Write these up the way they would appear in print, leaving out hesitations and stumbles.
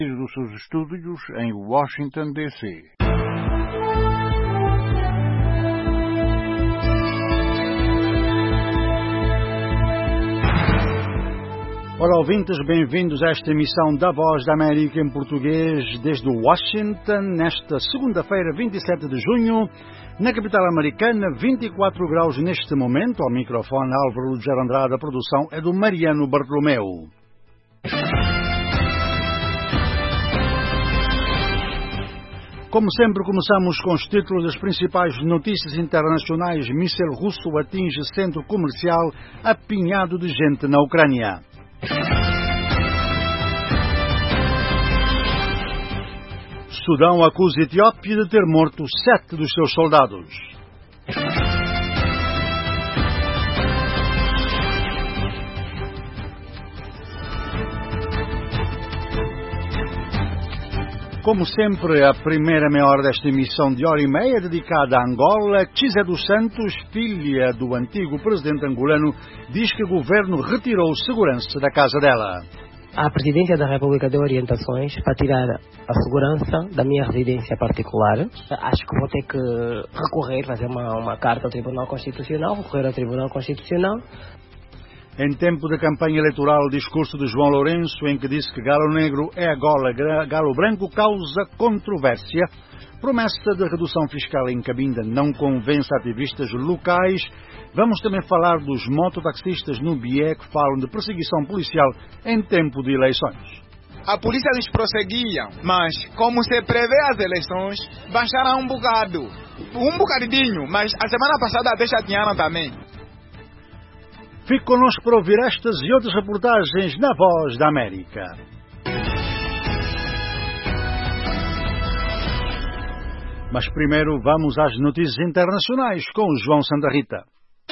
dos seus estúdios em Washington, D.C. Olá, ouvintes, bem-vindos a esta emissão da Voz da América em português desde Washington, nesta segunda-feira, 27 de junho, na capital americana, 24 graus neste momento. Ao microfone, Álvaro Lugero Andrade, a produção é do Mariano Bartolomeu. Como sempre, começamos com os títulos das principais notícias internacionais. Míssil russo atinge centro comercial apinhado de gente na Ucrânia. Sudão acusa a Etiópia de ter morto 7 dos seus soldados. Como sempre, a primeira meia hora desta emissão de hora e meia é dedicada a Angola. Kizé dos Santos, filha do antigo presidente angolano, diz que o governo retirou segurança da casa dela. A Presidência da República deu orientações para tirar a segurança da minha residência particular. Acho que vou ter que recorrer, fazer uma carta ao Tribunal Constitucional, recorrer ao Tribunal Constitucional. Em tempo de campanha eleitoral, o discurso de João Lourenço, em que disse que galo negro é agora galo branco, causa controvérsia. Promessa de redução fiscal em Cabinda não convence ativistas locais. Vamos também falar dos mototaxistas no BIE que falam de perseguição policial em tempo de eleições. A polícia nos prosseguia, mas como se prevê as eleições, baixaram um bocadinho, mas a semana passada até chatearam também. Fique connosco para ouvir estas e outras reportagens na Voz da América. Mas primeiro vamos às notícias internacionais com João Santa Rita.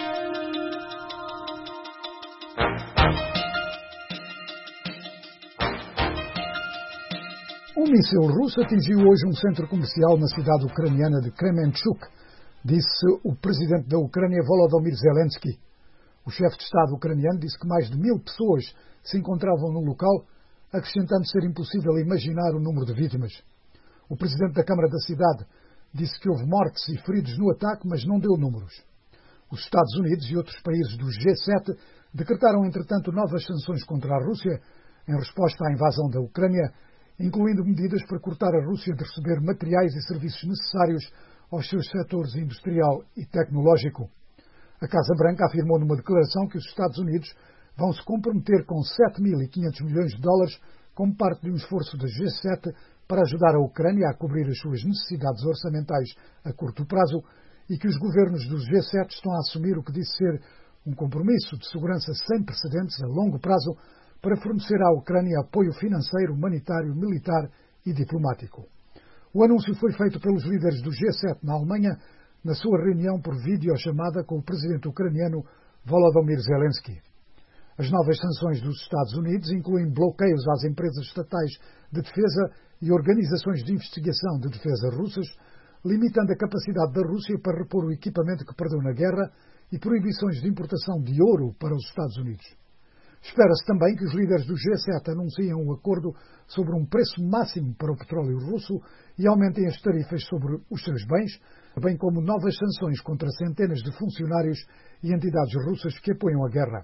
Um míssil russo atingiu hoje um centro comercial na cidade ucraniana de Kremenchuk, disse o presidente da Ucrânia, Volodymyr Zelensky. O chefe de Estado ucraniano disse que mais de 1000 pessoas se encontravam no local, acrescentando ser impossível imaginar o número de vítimas. O presidente da Câmara da cidade disse que houve mortes e feridos no ataque, mas não deu números. Os Estados Unidos e outros países do G7 decretaram, entretanto, novas sanções contra a Rússia em resposta à invasão da Ucrânia, incluindo medidas para cortar a Rússia de receber materiais e serviços necessários aos seus setores industrial e tecnológico. A Casa Branca afirmou numa declaração que os Estados Unidos vão se comprometer com 7.500 milhões de dólares como parte de um esforço da G7 para ajudar a Ucrânia a cobrir as suas necessidades orçamentais a curto prazo e que os governos do G7 estão a assumir o que disse ser um compromisso de segurança sem precedentes a longo prazo para fornecer à Ucrânia apoio financeiro, humanitário, militar e diplomático. O anúncio foi feito pelos líderes do G7 na Alemanha na sua reunião por videochamada com o presidente ucraniano Volodymyr Zelensky. As novas sanções dos Estados Unidos incluem bloqueios às empresas estatais de defesa e organizações de investigação de defesa russas, limitando a capacidade da Rússia para repor o equipamento que perdeu na guerra e proibições de importação de ouro para os Estados Unidos. Espera-se também que os líderes do G7 anunciem um acordo sobre um preço máximo para o petróleo russo e aumentem as tarifas sobre os seus bens, bem como novas sanções contra centenas de funcionários e entidades russas que apoiam a guerra.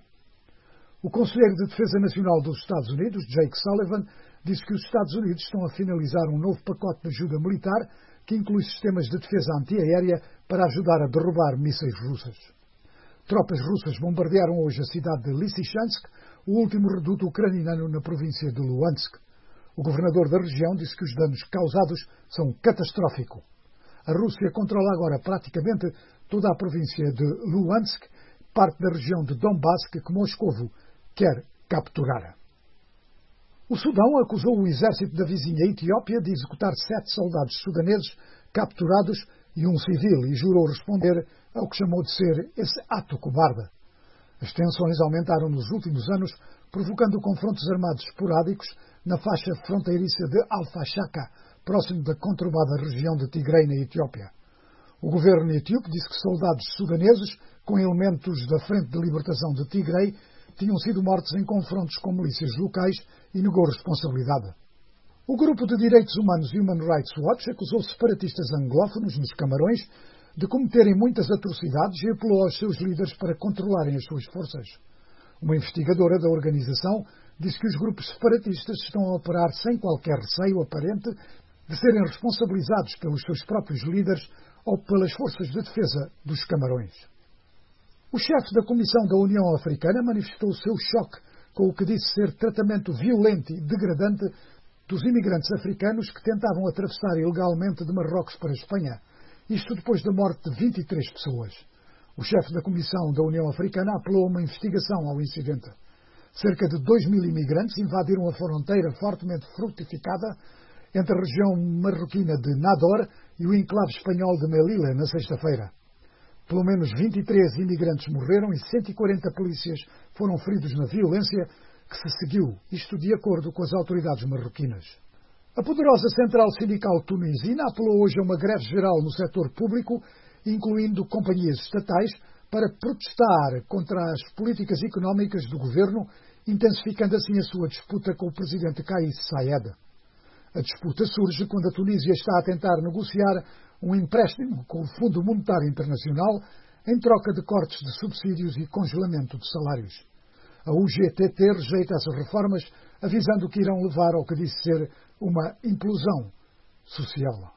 O Conselheiro de Defesa Nacional dos Estados Unidos, Jake Sullivan, disse que os Estados Unidos estão a finalizar um novo pacote de ajuda militar que inclui sistemas de defesa antiaérea para ajudar a derrubar mísseis russos. Tropas russas bombardearam hoje a cidade de Lysychansk, o último reduto ucraniano na província de Luhansk. O governador da região disse que os danos causados são catastróficos. A Rússia controla agora praticamente toda a província de Luhansk, parte da região de Donbass que Moscovo quer capturar. O Sudão acusou o exército da vizinha Etiópia de executar 7 soldados sudaneses capturados e um civil e jurou responder ao que chamou de ser esse ato cobarde. As tensões aumentaram nos últimos anos, provocando confrontos armados esporádicos na faixa fronteiriça de Al-Fashaka, próximo da conturbada região de Tigray, na Etiópia. O governo etíope disse que soldados sudaneses, com elementos da Frente de Libertação de Tigray, tinham sido mortos em confrontos com milícias locais e negou responsabilidade. O grupo de direitos humanos Human Rights Watch acusou separatistas anglófonos nos Camarões de cometerem muitas atrocidades e apelou aos seus líderes para controlarem as suas forças. Uma investigadora da organização disse que os grupos separatistas estão a operar sem qualquer receio aparente de serem responsabilizados pelos seus próprios líderes ou pelas forças de defesa dos Camarões. O chefe da Comissão da União Africana manifestou o seu choque com o que disse ser tratamento violento e degradante dos imigrantes africanos que tentavam atravessar ilegalmente de Marrocos para a Espanha, isto depois da morte de 23 pessoas. O chefe da Comissão da União Africana apelou a uma investigação ao incidente. Cerca de 2.000 imigrantes invadiram a fronteira fortemente frutificada entre a região marroquina de Nador e o enclave espanhol de Melilla na sexta-feira. Pelo menos 23 imigrantes morreram e 140 polícias foram feridos na violência que se seguiu, isto de acordo com as autoridades marroquinas. A poderosa central sindical tunisina apelou hoje a uma greve geral no setor público, incluindo companhias estatais, para protestar contra as políticas económicas do governo, intensificando assim a sua disputa com o presidente Kais Saied. A disputa surge quando a Tunísia está a tentar negociar um empréstimo com o Fundo Monetário Internacional em troca de cortes de subsídios e congelamento de salários. A UGTT rejeita essas reformas, avisando que irão levar ao que disse ser uma implosão social.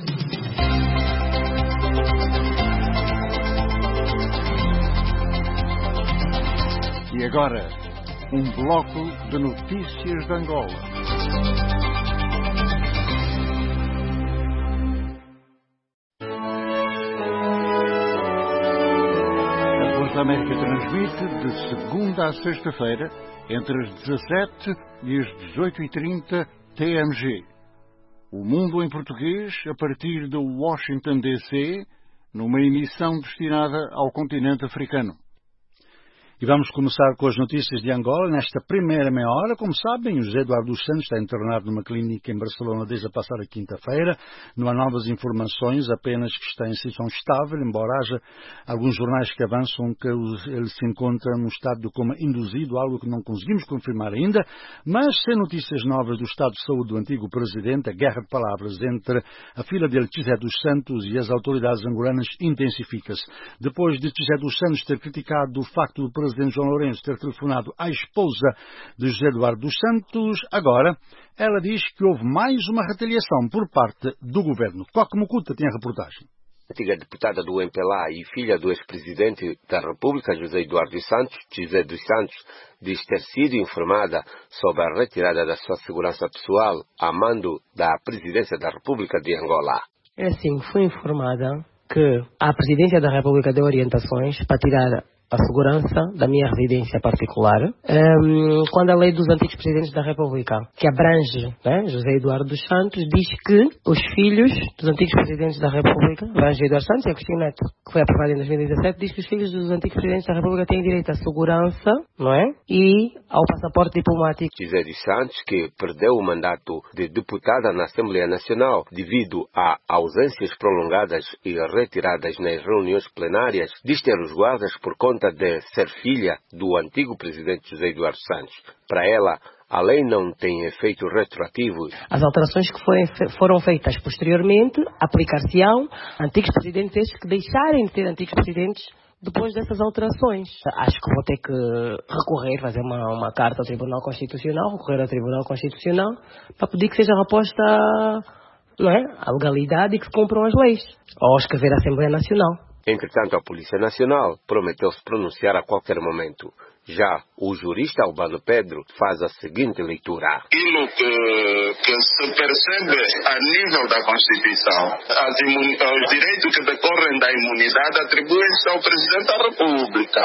E agora, um bloco de notícias de Angola. A América transmite de segunda a sexta-feira, entre as 17 e as 18h30 TMG. O Mundo em Português, a partir de Washington, D.C., numa emissão destinada ao continente africano. E vamos começar com as notícias de Angola. Nesta primeira meia hora, como sabem, o José Eduardo dos Santos está internado numa clínica em Barcelona desde a passada quinta-feira. Não há novas informações, apenas que está em situação estável, embora haja alguns jornais que avançam que ele se encontra num estado de coma induzido, algo que não conseguimos confirmar ainda, mas sem notícias novas do estado de saúde do antigo presidente, a guerra de palavras entre a filha dele, José dos Santos, e as autoridades angolanas intensifica-se. Depois de José dos Santos ter criticado o facto do presidente João Lourenço ter telefonado à esposa de José Eduardo dos Santos, agora ela diz que houve mais uma retaliação por parte do governo. Coque Mucuta tem a reportagem. A antiga deputada do MPLA e filha do ex-presidente da República, José Eduardo dos Santos, José dos Santos, diz ter sido informada sobre a retirada da sua segurança pessoal a mando da Presidência da República de Angola. É assim, fui informada que a Presidência da República deu orientações para tirar a segurança da minha residência particular, quando a lei dos antigos presidentes da República, que abrange José Eduardo dos Santos, diz que os filhos dos antigos presidentes da República, José Eduardo Santos e Agostinho Neto, que foi aprovado em 2017, diz que os filhos dos antigos presidentes da República têm direito à segurança, não é? E ao passaporte diplomático. José dos Santos, que perdeu o mandato de deputada na Assembleia Nacional devido a ausências prolongadas e retiradas nas reuniões plenárias, diz ter os guardas por conta de ser filha do antigo presidente José Eduardo Santos. Para ela, a lei não tem efeitos retroativos. As alterações que foram feitas posteriormente aplicar-se-ão a antigos presidentes estes que deixarem de ter antigos presidentes depois dessas alterações. Acho que vou ter que recorrer, fazer uma carta ao Tribunal Constitucional, recorrer ao Tribunal Constitucional para pedir que seja reposta, não é, a legalidade e que se cumpram as leis. Ou escrever a Assembleia Nacional. Entretanto, a Polícia Nacional prometeu se pronunciar a qualquer momento. Já o jurista Albano Pedro faz a seguinte leitura. Aquilo que se percebe a nível da Constituição, os direitos que decorrem da imunidade atribuem-se ao Presidente da República,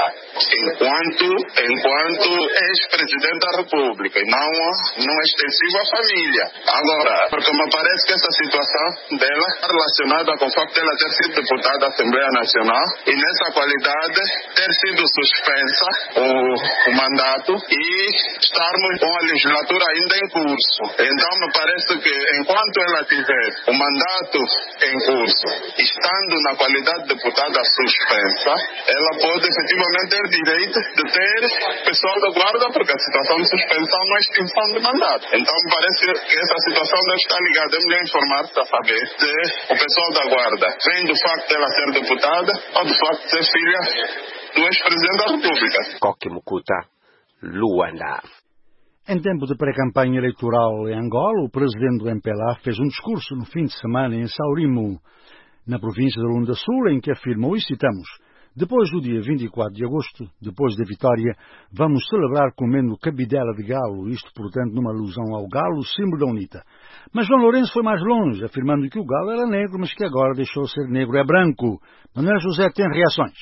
enquanto ex-Presidente da República, e não é extensivo à família. Agora, porque me parece que essa situação dela é relacionada com o facto de ela ter sido deputada da Assembleia Nacional e nessa qualidade ter sido suspensa o mandato e estarmos com a legislatura ainda em curso. Então me parece que em enquanto ela tiver o mandato em curso, estando na qualidade de deputada suspensa, ela pode efetivamente ter direito de ter pessoal da guarda, porque a situação de suspensão não é extinção de mandato. Então me parece que essa situação deve estar ligada. É melhor informar-se a saber se o pessoal da guarda vem do facto de ela ser deputada ou do facto de ser filha do ex-presidente da República. Coque Mucuta, Luanda. Em tempo de pré-campanha eleitoral em Angola, o presidente do MPLA fez um discurso no fim de semana em Saurimo, na província de Luanda Sul, em que afirmou, e citamos: depois do dia 24 de agosto, depois da vitória, vamos celebrar comendo cabidela de galo, isto, portanto, numa alusão ao galo, símbolo da UNITA. Mas João Lourenço foi mais longe, afirmando que o galo era negro, mas que agora deixou de ser negro, é branco. Manuel José tem reações.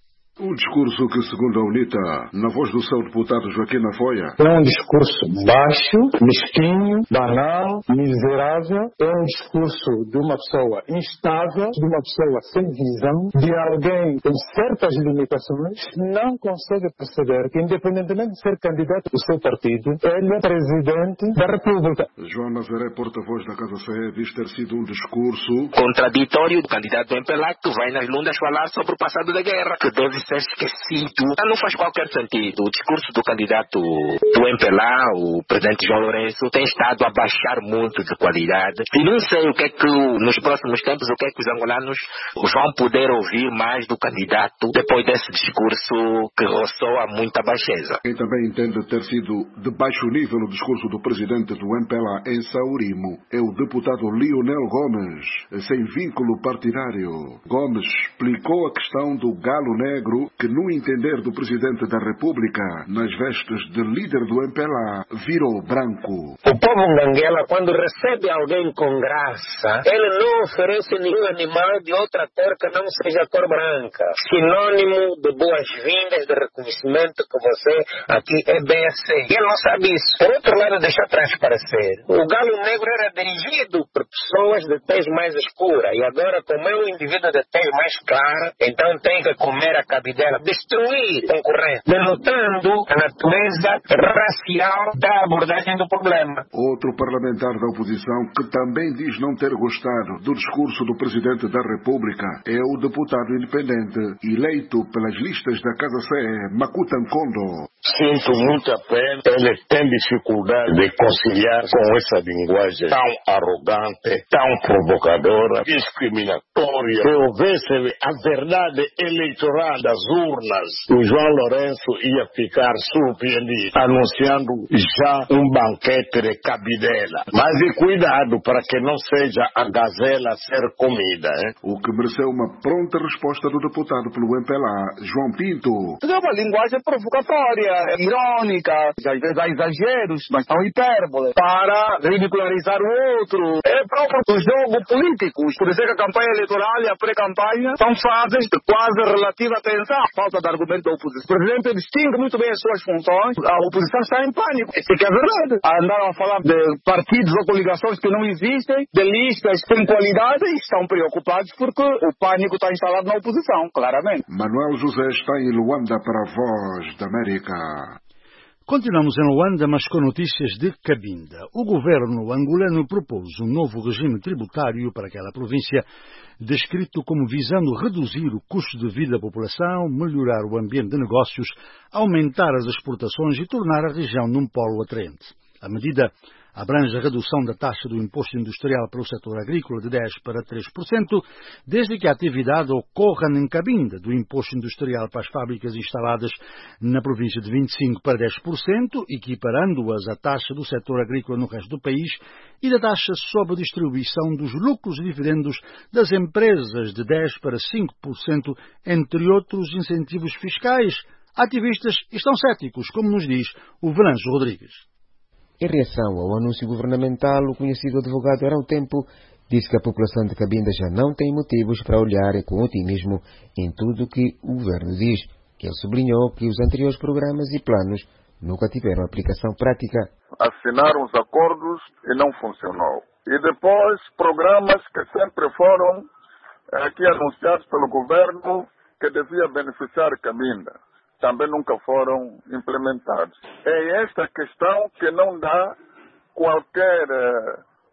Um discurso que, segundo a UNITA, na voz do seu deputado Joaquim Nafoia, é um discurso baixo, mesquinho, banal, miserável. É um discurso de uma pessoa instável, de uma pessoa sem visão, de alguém com certas limitações, não consegue perceber que, independentemente de ser candidato do seu partido, ele é presidente da República. João Nazaré, porta-voz da Casa CE, diz ter sido um discurso contraditório do candidato do MPLA, que vai nas Lundas falar sobre o passado da guerra, que deve ser esquecido. Não faz qualquer sentido. O discurso do candidato do MPLA, o presidente João Lourenço, tem estado a baixar muito de qualidade. E não sei o que é que, nos próximos tempos, o que é que os angolanos vão poder ouvir mais do candidato depois desse discurso que ressoa muita baixeza. Quem também entende ter sido de baixo nível o discurso do presidente do MPLA em Saurimo é o deputado Lionel Gomes, sem vínculo partidário. Gomes explicou a questão do galo negro que, no entender do Presidente da República, nas vestes de líder do MPLA, virou branco. O povo Anguela, quando recebe alguém com graça, ele não oferece nenhum animal de outra cor que não seja cor branca. Sinônimo de boas-vindas, de reconhecimento que você aqui é bem aceito. Ele não sabe isso. Por outro lado, deixa transparecer. O galo negro era dirigido por pessoas de tez mais escura, e agora, como é um indivíduo de tez mais clara, então tem que comer a cabidela, destruir o concorrente, denotando a natureza racial da abordagem do problema. Outro parlamentar da oposição que também diz não ter gostado do discurso do Presidente da República é o deputado independente eleito pelas listas da Casa CE, Makuta Nkondo. Sinto muita pena, ele tem dificuldade de conciliar com essa linguagem tão arrogante, tão provocadora, discriminatória. Se houvesse a verdade eleitoral das urnas, o João Lourenço ia ficar surpreendido, anunciando já um banquete de cabidela. Mas cuidado para que não seja a gazela a ser comida. O que mereceu uma pronta resposta do deputado pelo MPLA, João Pinto. É uma linguagem provocatória, irônica, às vezes há exageros, mas são hipérboles, para ridicularizar o outro. É próprio do jogo político. Por isso é que a campanha eleitoral e a pré-campanha são fases de quase relativa tensão. Falta de argumento da oposição. O presidente distingue muito bem as suas funções. A oposição está em pânico. Isso que é verdade. Andaram a falar de partidos ou coligações que não existem, de listas sem qualidade, e estão preocupados porque o pânico está instalado na oposição, claramente. Manuel José está em Luanda para a Voz da América. Continuamos em Luanda, mas com notícias de Cabinda. O governo angolano propôs um novo regime tributário para aquela província, descrito como visando reduzir o custo de vida da população, melhorar o ambiente de negócios, aumentar as exportações e tornar a região num polo atraente. A medida abrange a redução da taxa do imposto industrial para o setor agrícola de 10% para 3%, desde que a atividade ocorra em Cabinda, do imposto industrial para as fábricas instaladas na província de 25% para 10%, equiparando-as à taxa do setor agrícola no resto do país, e da taxa sobre a distribuição dos lucros e dividendos das empresas de 10% para 5%, entre outros incentivos fiscais. Ativistas estão céticos, como nos diz o Venâncio Rodrigues. Em reação ao anúncio governamental, o conhecido advogado Arão Tempo disse que a população de Cabinda já não tem motivos para olhar com otimismo em tudo o que o governo diz. Ele sublinhou que os anteriores programas e planos nunca tiveram aplicação prática. Assinaram os acordos e não funcionou. E depois, programas que sempre foram aqui anunciados pelo governo que devia beneficiar Cabinda, também nunca foram implementados. É esta questão que não dá qualquer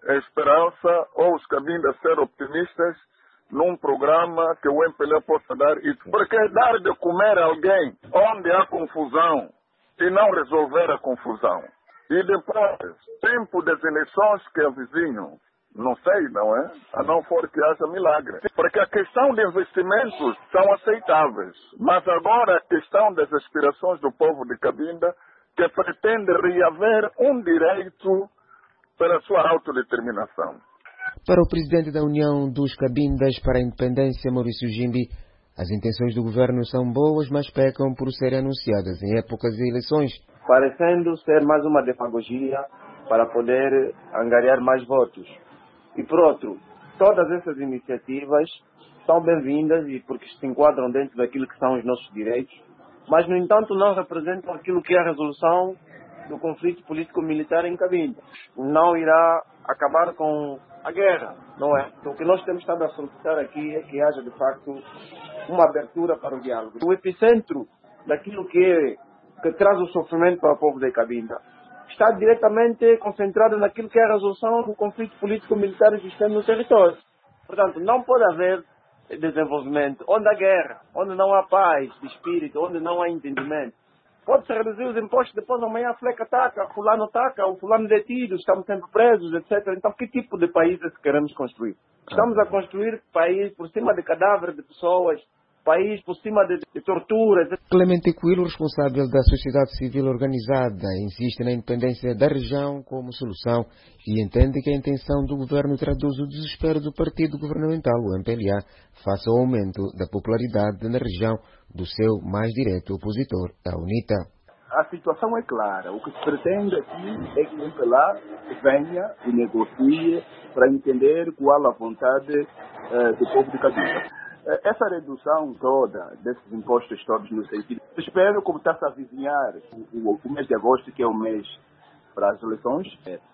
a esperança ou os cabindas ser optimistas num programa que o MPLA possa dar isso. Porque dar de comer a alguém onde há confusão e não resolver a confusão. E depois, tempo das eleições que avizinham, não sei, não é? A não for que haja milagre. Porque a questão de investimentos são aceitáveis. Mas agora a questão das aspirações do povo de Cabinda, que pretende reaver um direito pela sua autodeterminação. Para o presidente da União dos Cabindas para a Independência, Maurício Jimbi, as intenções do governo são boas, mas pecam por serem anunciadas em épocas de eleições. Parecendo ser mais uma demagogia para poder angariar mais votos. E por outro, todas essas iniciativas são bem-vindas e porque se enquadram dentro daquilo que são os nossos direitos, mas, no entanto, não representam aquilo que é a resolução do conflito político-militar em Cabinda. Não irá acabar com a guerra, não é? Então, o que nós temos estado a solicitar aqui é que haja, de facto, uma abertura para o diálogo. O epicentro daquilo que traz o sofrimento para o povo de Cabinda está diretamente concentrado naquilo que é a resolução do conflito político-militar existente no território. Portanto, não pode haver desenvolvimento onde há guerra, onde não há paz de espírito, onde não há entendimento. Pode-se reduzir os impostos, depois amanhã a fleca ataca, fulano ataca, o fulano detido, estamos sempre presos, etc. Então, que tipo de país é que queremos construir? Estamos a construir país por cima de cadáveres de pessoas, país por cima de torturas. Clemente Coelho, responsável da sociedade civil organizada, insiste na independência da região como solução e entende que a intenção do governo traduz o desespero do partido governamental, o MPLA, face ao aumento da popularidade na região do seu mais direto opositor, a UNITA. A situação é clara. O que se pretende aqui é que o MPLA venha e negocie para entender qual a vontade do povo de Cabinda. Essa redução toda desses impostos todos no sentido, espero como está-se a avizinhar o mês de agosto, que é o mês para as eleições,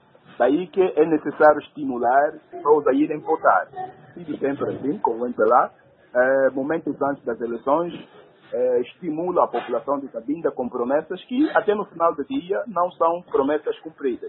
daí que é necessário estimular pessoas a irem votar. E sempre assim, com o MPLA, momentos antes das eleições, estimula a população de Cabinda com promessas que, até no final do dia, não são promessas cumpridas.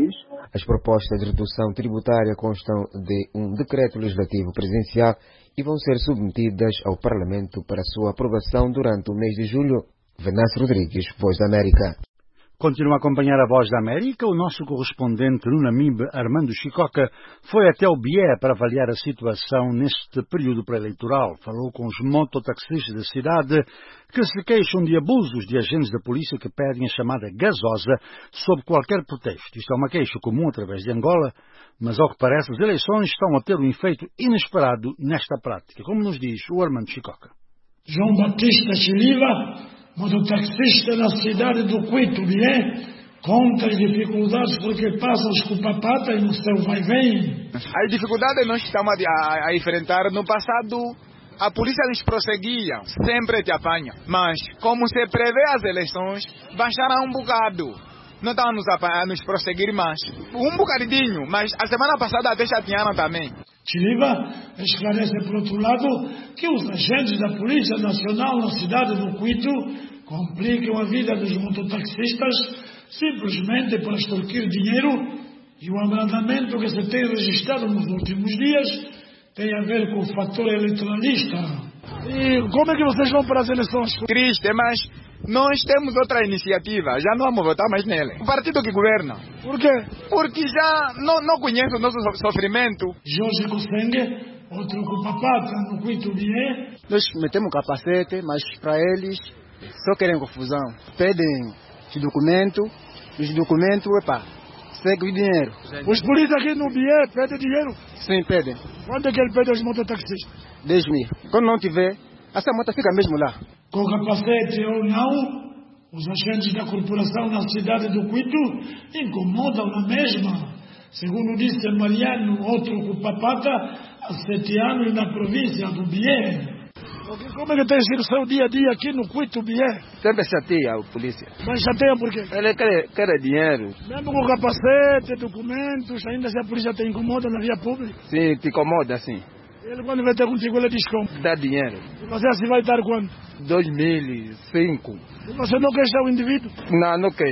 As propostas de redução tributária constam de um decreto legislativo presidencial e vão ser submetidas ao Parlamento para sua aprovação durante o mês de julho. Venâncio Rodrigues, Voz da América. Continua a acompanhar a Voz da América. O nosso correspondente no Namibe, Armando Chicoca, foi até o Bié para avaliar a situação neste período pré-eleitoral. Falou com os mototaxistas da cidade que se queixam de abusos de agentes da polícia que pedem a chamada gasosa sob qualquer pretexto. Isto é uma queixa comum através de Angola, mas ao que parece as eleições estão a ter um efeito inesperado nesta prática, como nos diz o Armando Chicoca. João Batista Chiliva, mototaxista na cidade do Cuito, Bié, conta as dificuldades porque passa os cupapata e no seu vai-vem. As dificuldades nós estamos a enfrentar. No passado, a polícia nos prosseguia, sempre te apanha. Mas, como se prevê as eleições, baixaram um bocado. Não estão a nos prosseguir mais. Um bocadinho, mas a semana passada até chatearam também. Chiliva esclarece, por outro lado, que os agentes da Polícia Nacional na cidade do Cuito complicam a vida dos mototaxistas simplesmente para extorquir dinheiro, e o abrandamento que se tem registrado nos últimos dias tem a ver com o fator eleitoralista. E como é que vocês vão para as eleições? Triste, mas nós temos outra iniciativa, já não vamos votar mais nele. O partido que governa. Por quê? Porque já não conhece o nosso sofrimento. Jorge Kossenge, outro cupapata no Cuito Bié. Nós metemos capacete, mas para eles só querem confusão. Pedem os documentos, segue o dinheiro. Os polícias aqui no Bié pedem dinheiro? Sim, pedem. Quanto é que ele pede aos mototaxistas? 10 mil. Quando não tiver, essa moto fica mesmo lá. Com capacete ou não, os agentes da corporação na cidade do Cuito incomodam na mesma. Segundo disse Mariano, outro cupapata, há 7 anos na província do Bié. Como é que tem sido o seu dia a dia aqui no Cuito Bié? Sempre chateia a polícia. Mas chateia por quê? Ele quer dinheiro. Mesmo com capacete, documentos, ainda se a polícia te incomoda na via pública? Sim, te incomoda, sim. Ele quando vai ter contigo, ele diz como? Dá dinheiro. E você assim vai dar quanto? 2.000, 5. E você não queixa o indivíduo? Não queixo.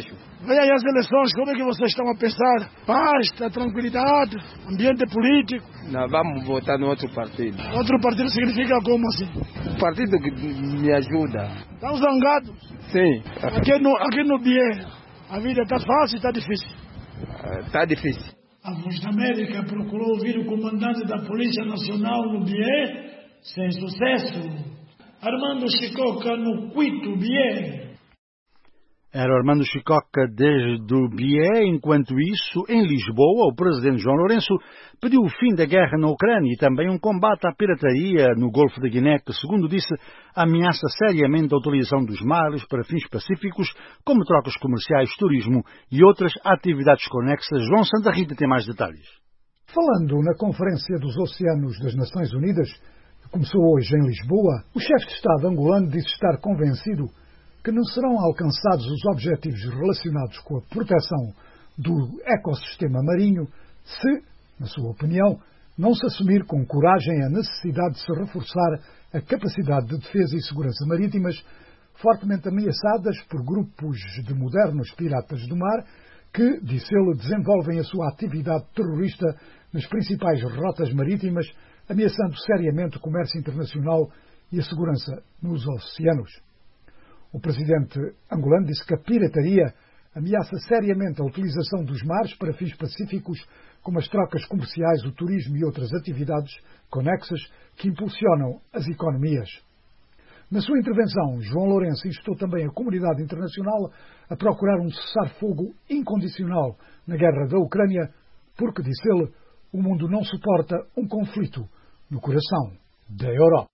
Vem aí as eleições, como é que vocês estão a pensar? Paz, tranquilidade, ambiente político? Não, vamos votar no outro partido. Outro partido significa como assim? O partido que me ajuda. Estão zangados? Sim. Aqui no BIE, a vida está fácil ou está difícil? Está difícil. A Voz da América procurou ouvir o comandante da Polícia Nacional no BIE, sem sucesso. Armando Chicoca no Quito, BIE. Era Armando Chicoca desde o BIE. Enquanto isso, em Lisboa, o presidente João Lourenço pediu o fim da guerra na Ucrânia e também um combate à pirataria no Golfo da Guiné, que, segundo disse, ameaça seriamente a utilização dos mares para fins pacíficos, como trocas comerciais, turismo e outras atividades conexas. João Santa Rita tem mais detalhes. Falando na Conferência dos Oceanos das Nações Unidas, que começou hoje em Lisboa, o chefe de Estado angolano disse estar convencido que não serão alcançados os objetivos relacionados com a proteção do ecossistema marinho se, na sua opinião, não se assumir com coragem a necessidade de se reforçar a capacidade de defesa e segurança marítimas, fortemente ameaçadas por grupos de modernos piratas do mar que, disse ele, desenvolvem a sua atividade terrorista nas principais rotas marítimas, ameaçando seriamente o comércio internacional e a segurança nos oceanos. O presidente angolano disse que a pirataria ameaça seriamente a utilização dos mares para fins pacíficos, como as trocas comerciais, o turismo e outras atividades conexas que impulsionam as economias. Na sua intervenção, João Lourenço instou também a comunidade internacional a procurar um cessar-fogo incondicional na guerra da Ucrânia, porque, disse ele, o mundo não suporta um conflito no coração da Europa.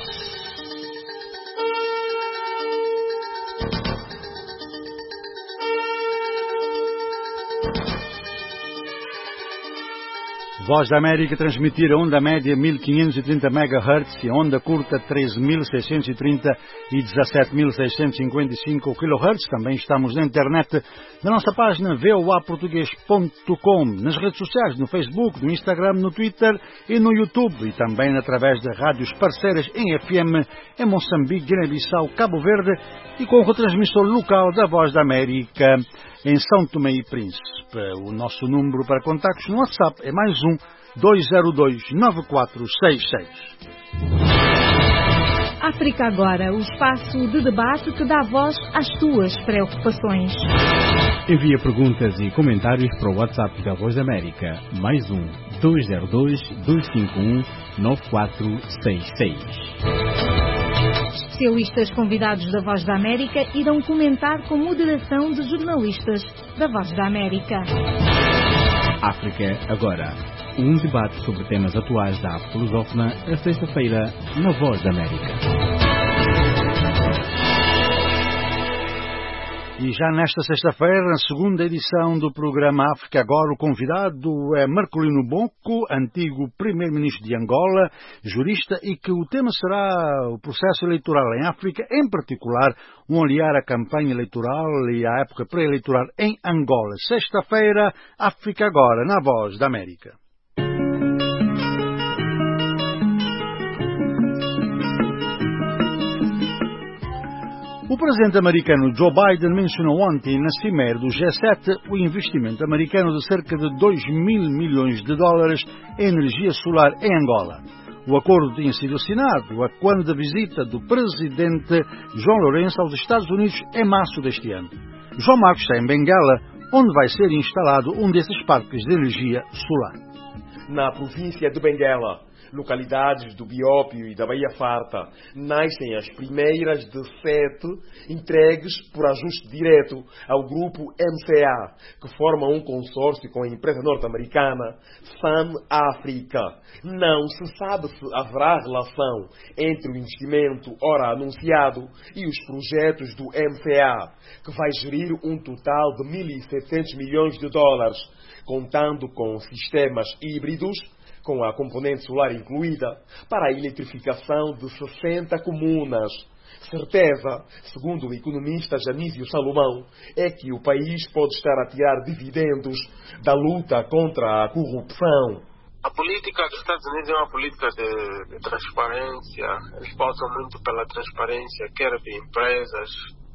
Voz da América transmitir a onda média 1530 MHz e a onda curta 13.630 e 17.655 kHz. Também estamos na internet, na nossa página voaportugues.com, nas redes sociais, no Facebook, no Instagram, no Twitter e no YouTube, e também através de rádios parceiras em FM em Moçambique, Guiné-Bissau, Cabo Verde e com o retransmissor local da Voz da América em São Tomé e Príncipe. O nosso número para contactos no WhatsApp é mais 202-9466. África Agora, o espaço de debate que dá voz às tuas preocupações. Envia perguntas e comentários para o WhatsApp da Voz da América, mais 202-251-9466. Especialistas convidados da Voz da América irão comentar com moderação de jornalistas da Voz da América. África Agora, um debate sobre temas atuais da África lusófona, a sexta-feira, na Voz da América. E já nesta sexta-feira, na segunda edição do programa África Agora, o convidado é Marcolino Bonco, antigo primeiro-ministro de Angola, jurista, e que o tema será o processo eleitoral em África, em particular, um olhar à campanha eleitoral e à época pré-eleitoral em Angola. Sexta-feira, África Agora, na Voz da América. O presidente americano Joe Biden mencionou ontem na cimeira do G7 o investimento americano de cerca de 2.000 milhões de dólares em energia solar em Angola. O acordo tinha sido assinado a quando da visita do presidente João Lourenço aos Estados Unidos em março deste ano. João Marcos está em Benguela, onde vai ser instalado um desses parques de energia solar. Na província de Benguela, localidades do Biópio e da Baía Farta, nascem as primeiras de 7 entregues por ajuste direto ao grupo MCA, que forma um consórcio com a empresa norte-americana Sun Africa. Não se sabe se haverá relação entre o investimento ora anunciado e os projetos do MCA, que vai gerir um total de 1.700 milhões de dólares, contando com sistemas híbridos, com a componente solar incluída, para a eletrificação de 60 comunas. Certeza, segundo o economista Janísio Salomão, é que o país pode estar a tirar dividendos da luta contra a corrupção. A política dos Estados Unidos é uma política de transparência. Eles passam muito pela transparência, quer de empresas,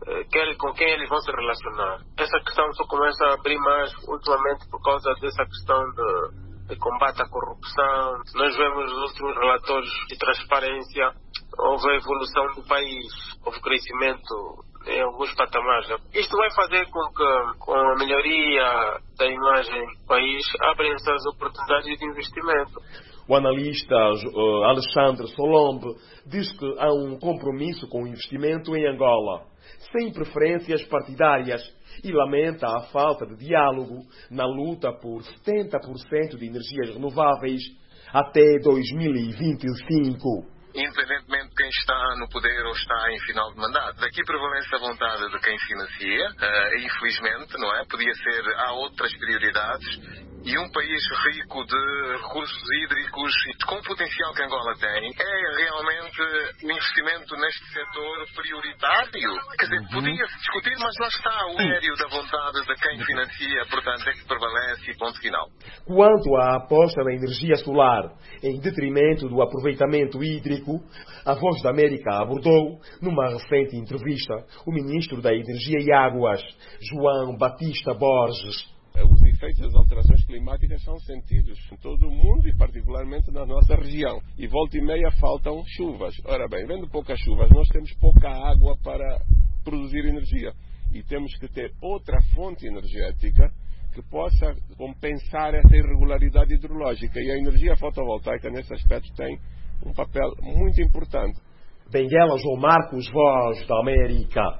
com quem eles vão se relacionar. Essa questão só começa a abrir mais ultimamente por causa dessa questão de combate à corrupção. Nós vemos nos últimos relatórios de transparência, houve a evolução do país, houve crescimento em alguns patamares. Isto vai fazer com que, com a melhoria da imagem do país, abrem-se as oportunidades de investimento. O analista Alexandre Solombe diz que há um compromisso com o investimento em Angola, sem preferências partidárias, e lamenta a falta de diálogo na luta por 70% de energias renováveis até 2025. Independentemente de quem está no poder ou está em final de mandato. Daqui prevalece a vontade de quem financia, infelizmente, não é? Há outras prioridades. E um país rico de recursos hídricos e com o potencial que Angola tem, é realmente um investimento neste setor prioritário. Quer dizer, podia-se discutir, mas lá está o médio da vontade de quem financia, portanto, é que prevalece e ponto final. Quanto à aposta na energia solar, em detrimento do aproveitamento hídrico, a Voz da América abordou, numa recente entrevista, o ministro da Energia e Águas, João Batista Borges. Os efeitos das alterações climáticas são sentidos em todo o mundo e particularmente na nossa região. E volta e meia faltam chuvas. Ora bem, vendo poucas chuvas, nós temos pouca água para produzir energia. E temos que ter outra fonte energética que possa compensar essa irregularidade hidrológica. E a energia fotovoltaica, nesse aspecto, tem um papel muito importante. Benguela João Marcos, Voz da América.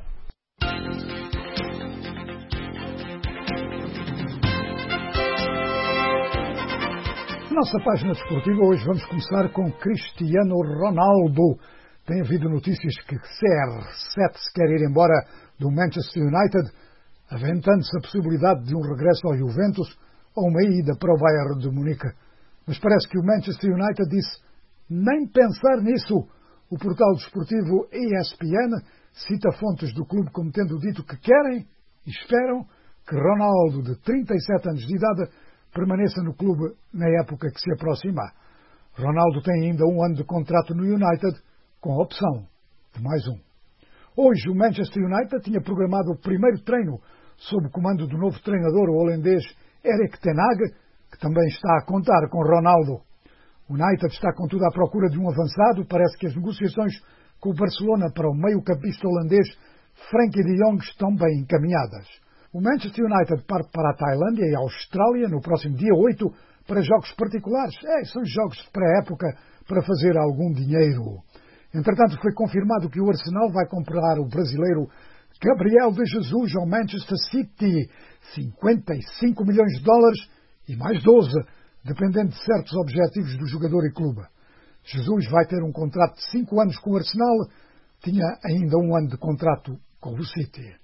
Na nossa página desportiva, hoje vamos começar com Cristiano Ronaldo. Tem havido notícias que CR7 se quer ir embora do Manchester United, aventando-se a possibilidade de um regresso ao Juventus ou uma ida para o Bayern de Munique. Mas parece que o Manchester United disse nem pensar nisso. O portal desportivo ESPN cita fontes do clube como tendo dito que querem e esperam que Ronaldo, de 37 anos de idade, permaneça no clube na época que se aproxima. Ronaldo tem ainda 1 ano de contrato no United, com a opção de mais um. Hoje o Manchester United tinha programado o primeiro treino sob o comando do novo treinador, o holandês Erik ten Hag, que também está a contar com Ronaldo. O United está contudo à procura de um avançado. Parece que as negociações com o Barcelona para o meio-campista holandês Frenkie de Jong estão bem encaminhadas. O Manchester United parte para a Tailândia e a Austrália no próximo dia 8 para jogos particulares. São jogos de pré-época para fazer algum dinheiro. Entretanto, foi confirmado que o Arsenal vai comprar o brasileiro Gabriel de Jesus ao Manchester City. 55 milhões de dólares e mais 12, dependendo de certos objetivos do jogador e clube. Jesus vai ter um contrato de 5 anos com o Arsenal, tinha ainda 1 ano de contrato com o City.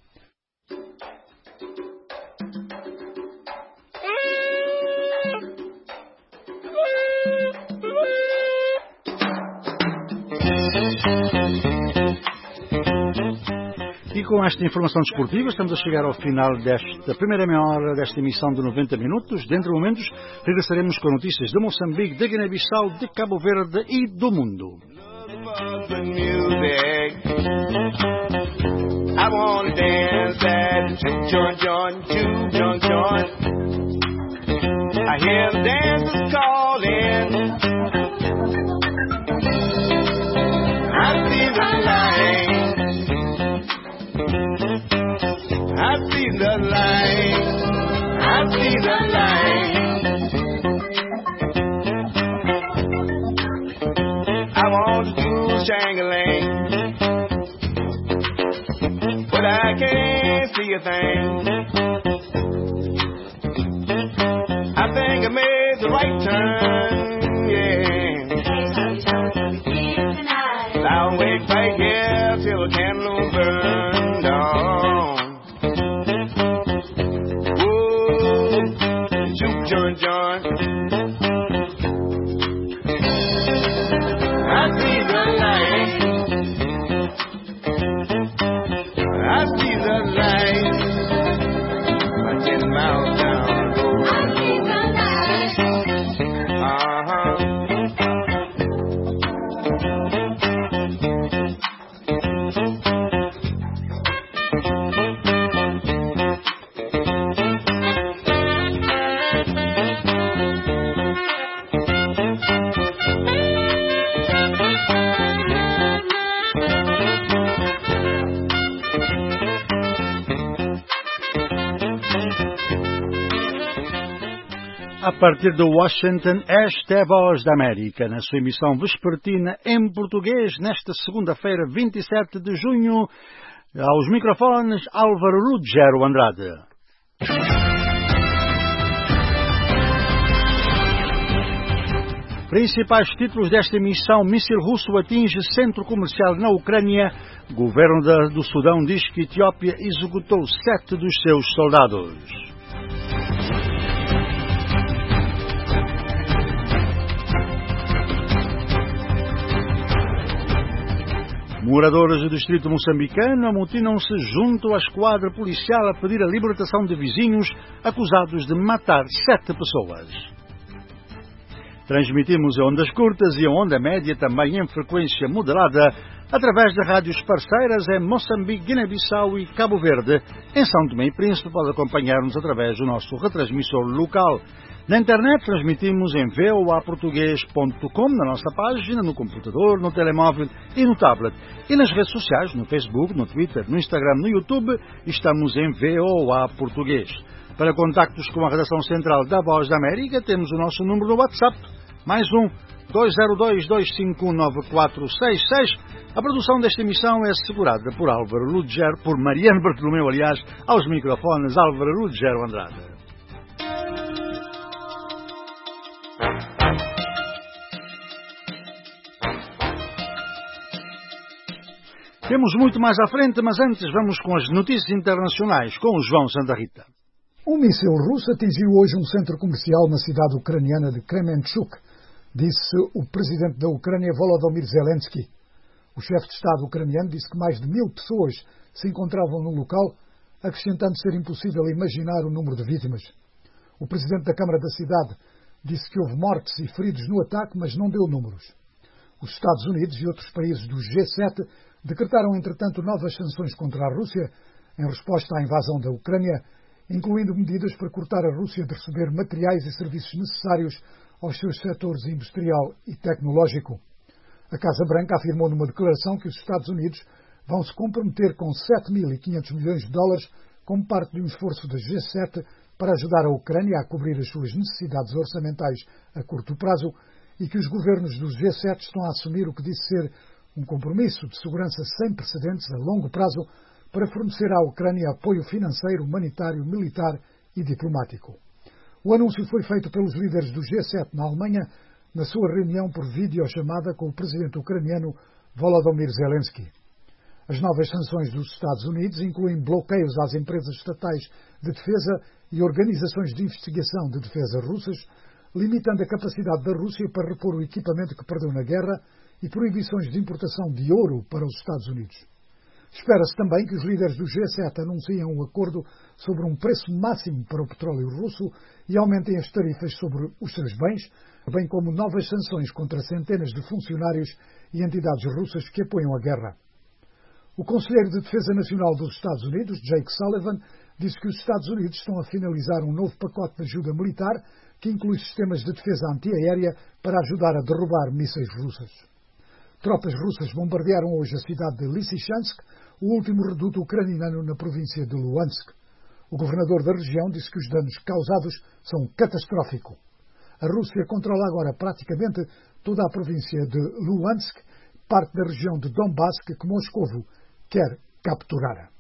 E com esta informação desportiva estamos a chegar ao final desta primeira meia hora desta emissão de 90 minutos. Dentro de momentos regressaremos com notícias de Moçambique, de Guiné-Bissau, de Cabo Verde e do mundo. I see the light, I see the light. I want to do Shang-a-Lang, but I can't see a thing. I think I made the right turn, yeah. I'll wait right here till the candle burns down. John, I see the light, I see the light. partir de Washington, esta é a Voz da América, na sua emissão vespertina em português, nesta segunda-feira, 27 de junho, aos microfones Álvaro Ruggiero Andrade. Principais títulos desta emissão: míssil russo atinge centro comercial na Ucrânia. Governo do Sudão diz que a Etiópia executou 7 dos seus soldados. Moradores do distrito moçambicano amotinam-se junto à esquadra policial a pedir a libertação de vizinhos acusados de matar 7 pessoas. Transmitimos em ondas curtas e em onda média, também em frequência moderada, através de rádios parceiras em Moçambique, Guiné-Bissau e Cabo Verde. Em São Tomé e Príncipe pode acompanhar-nos através do nosso retransmissor local. Na internet transmitimos em voaportugues.com, na nossa página, no computador, no telemóvel e no tablet. E nas redes sociais, no Facebook, no Twitter, no Instagram, no YouTube, estamos em VOA Português. Para contactos com a redação central da Voz da América, temos o nosso número no WhatsApp, mais 202-251-9466. A produção desta emissão é assegurada por Álvaro Ruggiero, por Mariano Bartolomeu, aliás, aos microfones Álvaro Ruggiero Andrade. Temos muito mais à frente, mas antes vamos com as notícias internacionais, com o João Santa Rita. Um míssil russo atingiu hoje um centro comercial na cidade ucraniana de Kremenchuk, disse o presidente da Ucrânia, Volodymyr Zelensky. O chefe de Estado ucraniano disse que mais de 1000 pessoas se encontravam no local, acrescentando ser impossível imaginar o número de vítimas. O presidente da Câmara da cidade disse que houve mortes e feridos no ataque, mas não deu números. Os Estados Unidos e outros países do G7 decretaram, entretanto, novas sanções contra a Rússia em resposta à invasão da Ucrânia, incluindo medidas para cortar a Rússia de receber materiais e serviços necessários aos seus setores industrial e tecnológico. A Casa Branca afirmou numa declaração que os Estados Unidos vão se comprometer com 7.500 milhões de dólares como parte de um esforço da G7 para ajudar a Ucrânia a cobrir as suas necessidades orçamentais a curto prazo e que os governos do G7 estão a assumir o que disse ser um compromisso de segurança sem precedentes a longo prazo para fornecer à Ucrânia apoio financeiro, humanitário, militar e diplomático. O anúncio foi feito pelos líderes do G7 na Alemanha na sua reunião por videochamada com o presidente ucraniano Volodymyr Zelensky. As novas sanções dos Estados Unidos incluem bloqueios às empresas estatais de defesa e organizações de investigação de defesa russas, limitando a capacidade da Rússia para repor o equipamento que perdeu na guerra e proibições de importação de ouro para os Estados Unidos. Espera-se também que os líderes do G7 anunciem um acordo sobre um preço máximo para o petróleo russo e aumentem as tarifas sobre os seus bens, bem como novas sanções contra centenas de funcionários e entidades russas que apoiam a guerra. O Conselheiro de Defesa Nacional dos Estados Unidos, Jake Sullivan, disse que os Estados Unidos estão a finalizar um novo pacote de ajuda militar que inclui sistemas de defesa antiaérea para ajudar a derrubar mísseis russos. Tropas russas bombardearam hoje a cidade de Lysychansk, o último reduto ucraniano na província de Luhansk. O governador da região disse que os danos causados são catastróficos. A Rússia controla agora praticamente toda a província de Luhansk, parte da região de Donbass que Moscovo quer capturar.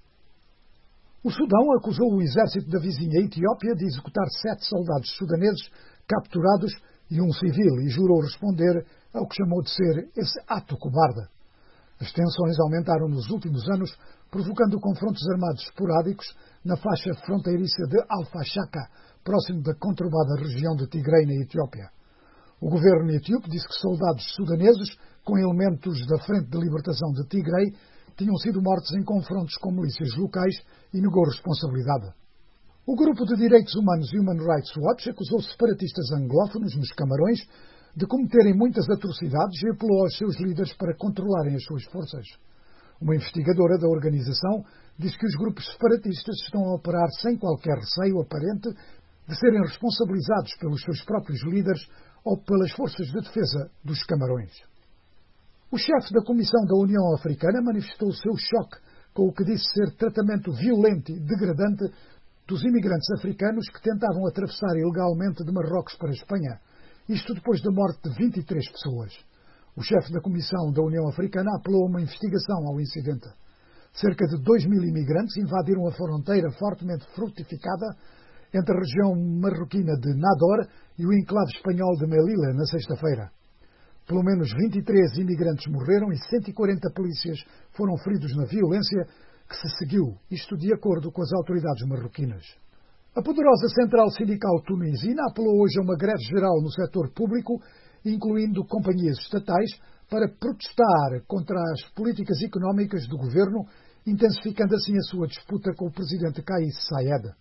O Sudão acusou o exército da vizinha Etiópia de executar 7 soldados sudaneses capturados e um civil e jurou responder ao que chamou de ser esse ato cobarde. As tensões aumentaram nos últimos anos, provocando confrontos armados esporádicos na faixa fronteiriça de Al-Fashaka, próximo da conturbada região de Tigray, na Etiópia. O governo etíope disse que soldados sudaneses, com elementos da Frente de Libertação de Tigray, tinham sido mortos em confrontos com milícias locais e negou responsabilidade. O grupo de direitos humanos Human Rights Watch acusou separatistas anglófonos nos Camarões de cometerem muitas atrocidades e apelou aos seus líderes para controlarem as suas forças. Uma investigadora da organização diz que os grupos separatistas estão a operar sem qualquer receio aparente de serem responsabilizados pelos seus próprios líderes ou pelas forças de defesa dos Camarões. O chefe da Comissão da União Africana manifestou o seu choque com o que disse ser tratamento violento e degradante dos imigrantes africanos que tentavam atravessar ilegalmente de Marrocos para a Espanha. Isto depois da morte de 23 pessoas. O chefe da Comissão da União Africana apelou a uma investigação ao incidente. Cerca de 2.000 imigrantes invadiram a fronteira fortemente frutificada entre a região marroquina de Nador e o enclave espanhol de Melilla na sexta-feira. Pelo menos 23 imigrantes morreram e 140 polícias foram feridos na violência que se seguiu, isto de acordo com as autoridades marroquinas. A poderosa central sindical tunisina apelou hoje a uma greve geral no setor público, incluindo companhias estatais, para protestar contra as políticas económicas do governo, intensificando assim a sua disputa com o presidente Kais Saied.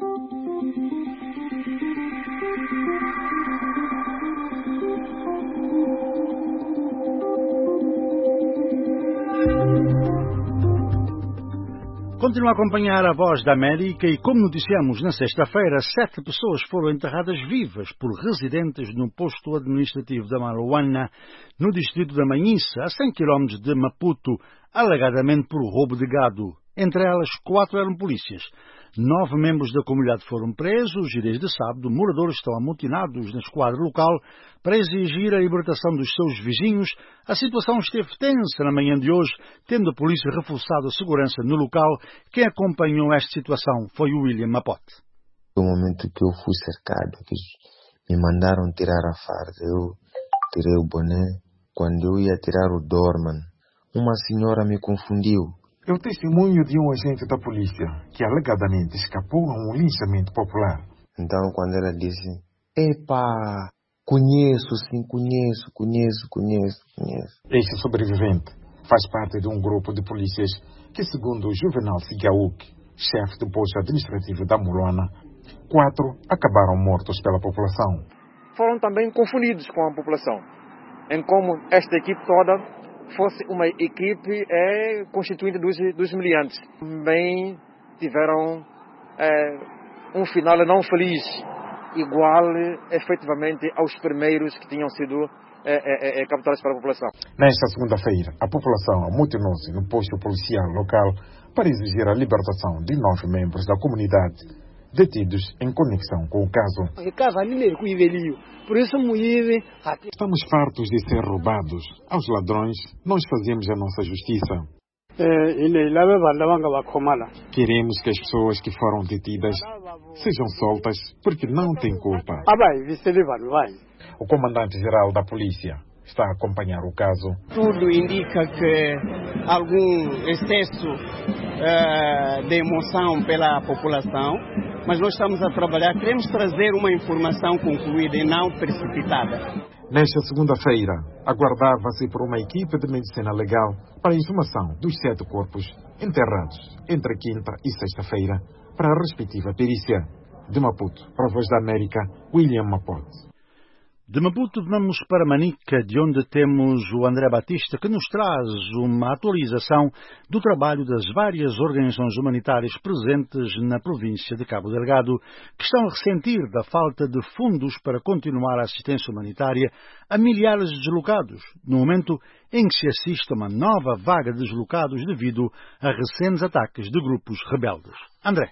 Continua a acompanhar a Voz da América e, como noticiamos na sexta-feira, 7 pessoas foram enterradas vivas por residentes no posto administrativo da Marouana, no distrito da Manhissa, a 100 km de Maputo, alegadamente por roubo de gado. Entre elas, 4 eram polícias. 9 membros da comunidade foram presos e, desde sábado, moradores estão amotinados na esquadra local para exigir a libertação dos seus vizinhos. A situação esteve tensa na manhã de hoje, tendo a polícia reforçado a segurança no local. Quem acompanhou esta situação foi o William Mapote. No momento que eu fui cercado, que me mandaram tirar a farda, eu tirei o boné. Quando eu ia tirar o dorman, uma senhora me confundiu. É o testemunho de um agente da polícia que alegadamente escapou a um linchamento popular. Então, quando ela disse, epa, conheço. Este sobrevivente faz parte de um grupo de polícias que, segundo o Juvenal Sigauk, chefe do posto administrativo da Mulona, 4 acabaram mortos pela população. Foram também confundidos com a população, em como esta equipe toda fosse uma equipe constituída dos miliantes. Também tiveram um final não feliz, igual efetivamente aos primeiros que tinham sido capturados pela população. Nesta segunda-feira, a população amotinou-se no posto policial local para exigir a libertação de 9 membros da comunidade detidos em conexão com o caso. Estamos fartos de ser roubados. Aos ladrões, nós fazemos a nossa justiça. Queremos que as pessoas que foram detidas sejam soltas porque não têm culpa. O comandante-geral da polícia está a acompanhar o caso. Tudo indica que algum excesso de emoção pela população, mas nós estamos a trabalhar, queremos trazer uma informação concluída e não precipitada. Nesta segunda-feira, aguardava-se por uma equipe de medicina legal para a exumação dos 7 corpos enterrados entre quinta e sexta-feira para a respectiva perícia. De Maputo, para a Voz da América, William Mapote. De Maputo vamos para Manica, de onde temos o André Batista, que nos traz uma atualização do trabalho das várias organizações humanitárias presentes na província de Cabo Delgado, que estão a ressentir da falta de fundos para continuar a assistência humanitária a milhares de deslocados, no momento em que se assiste a uma nova vaga de deslocados devido a recentes ataques de grupos rebeldes. André.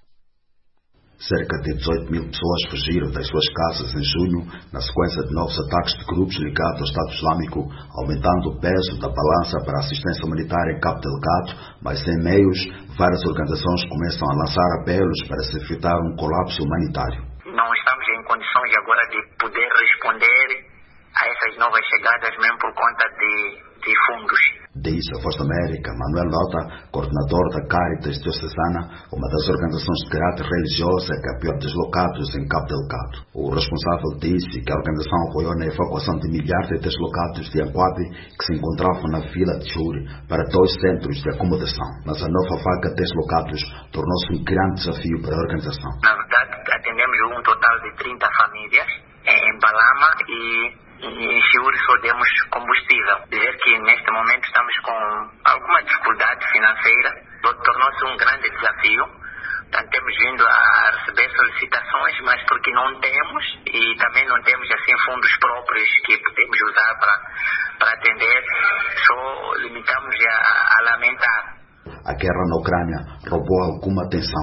Cerca de 18.000 pessoas fugiram das suas casas em junho, na sequência de novos ataques de grupos ligados ao Estado Islâmico, aumentando o peso da balança para a assistência humanitária em Cabo Delgado, mas sem meios, várias organizações começam a lançar apelos para se evitar um colapso humanitário. Não estamos em condições agora de poder responder a essas novas chegadas, mesmo por conta de fundos. Diz a Voz da América, Manuel Lota, coordenador da Caritas Diocesana, uma das organizações de caráter religiosa que apoia deslocados em Cabo Delgado. O responsável disse que a organização apoiou na evacuação de milhares de deslocados de Anguabe que se encontravam na vila de Churi para 2 centros de acomodação. Mas a nova vaga de deslocados tornou-se um grande desafio para a organização. Na verdade, atendemos um total de 30 famílias em Balama e em Chiuri só demos combustível. Dizer que neste momento estamos com alguma dificuldade financeira, tornou-se um grande desafio. Portanto, temos vindo a receber solicitações, mas porque não temos e também não temos assim fundos próprios que podemos usar para atender, só limitamos a lamentar. A guerra na Ucrânia roubou alguma atenção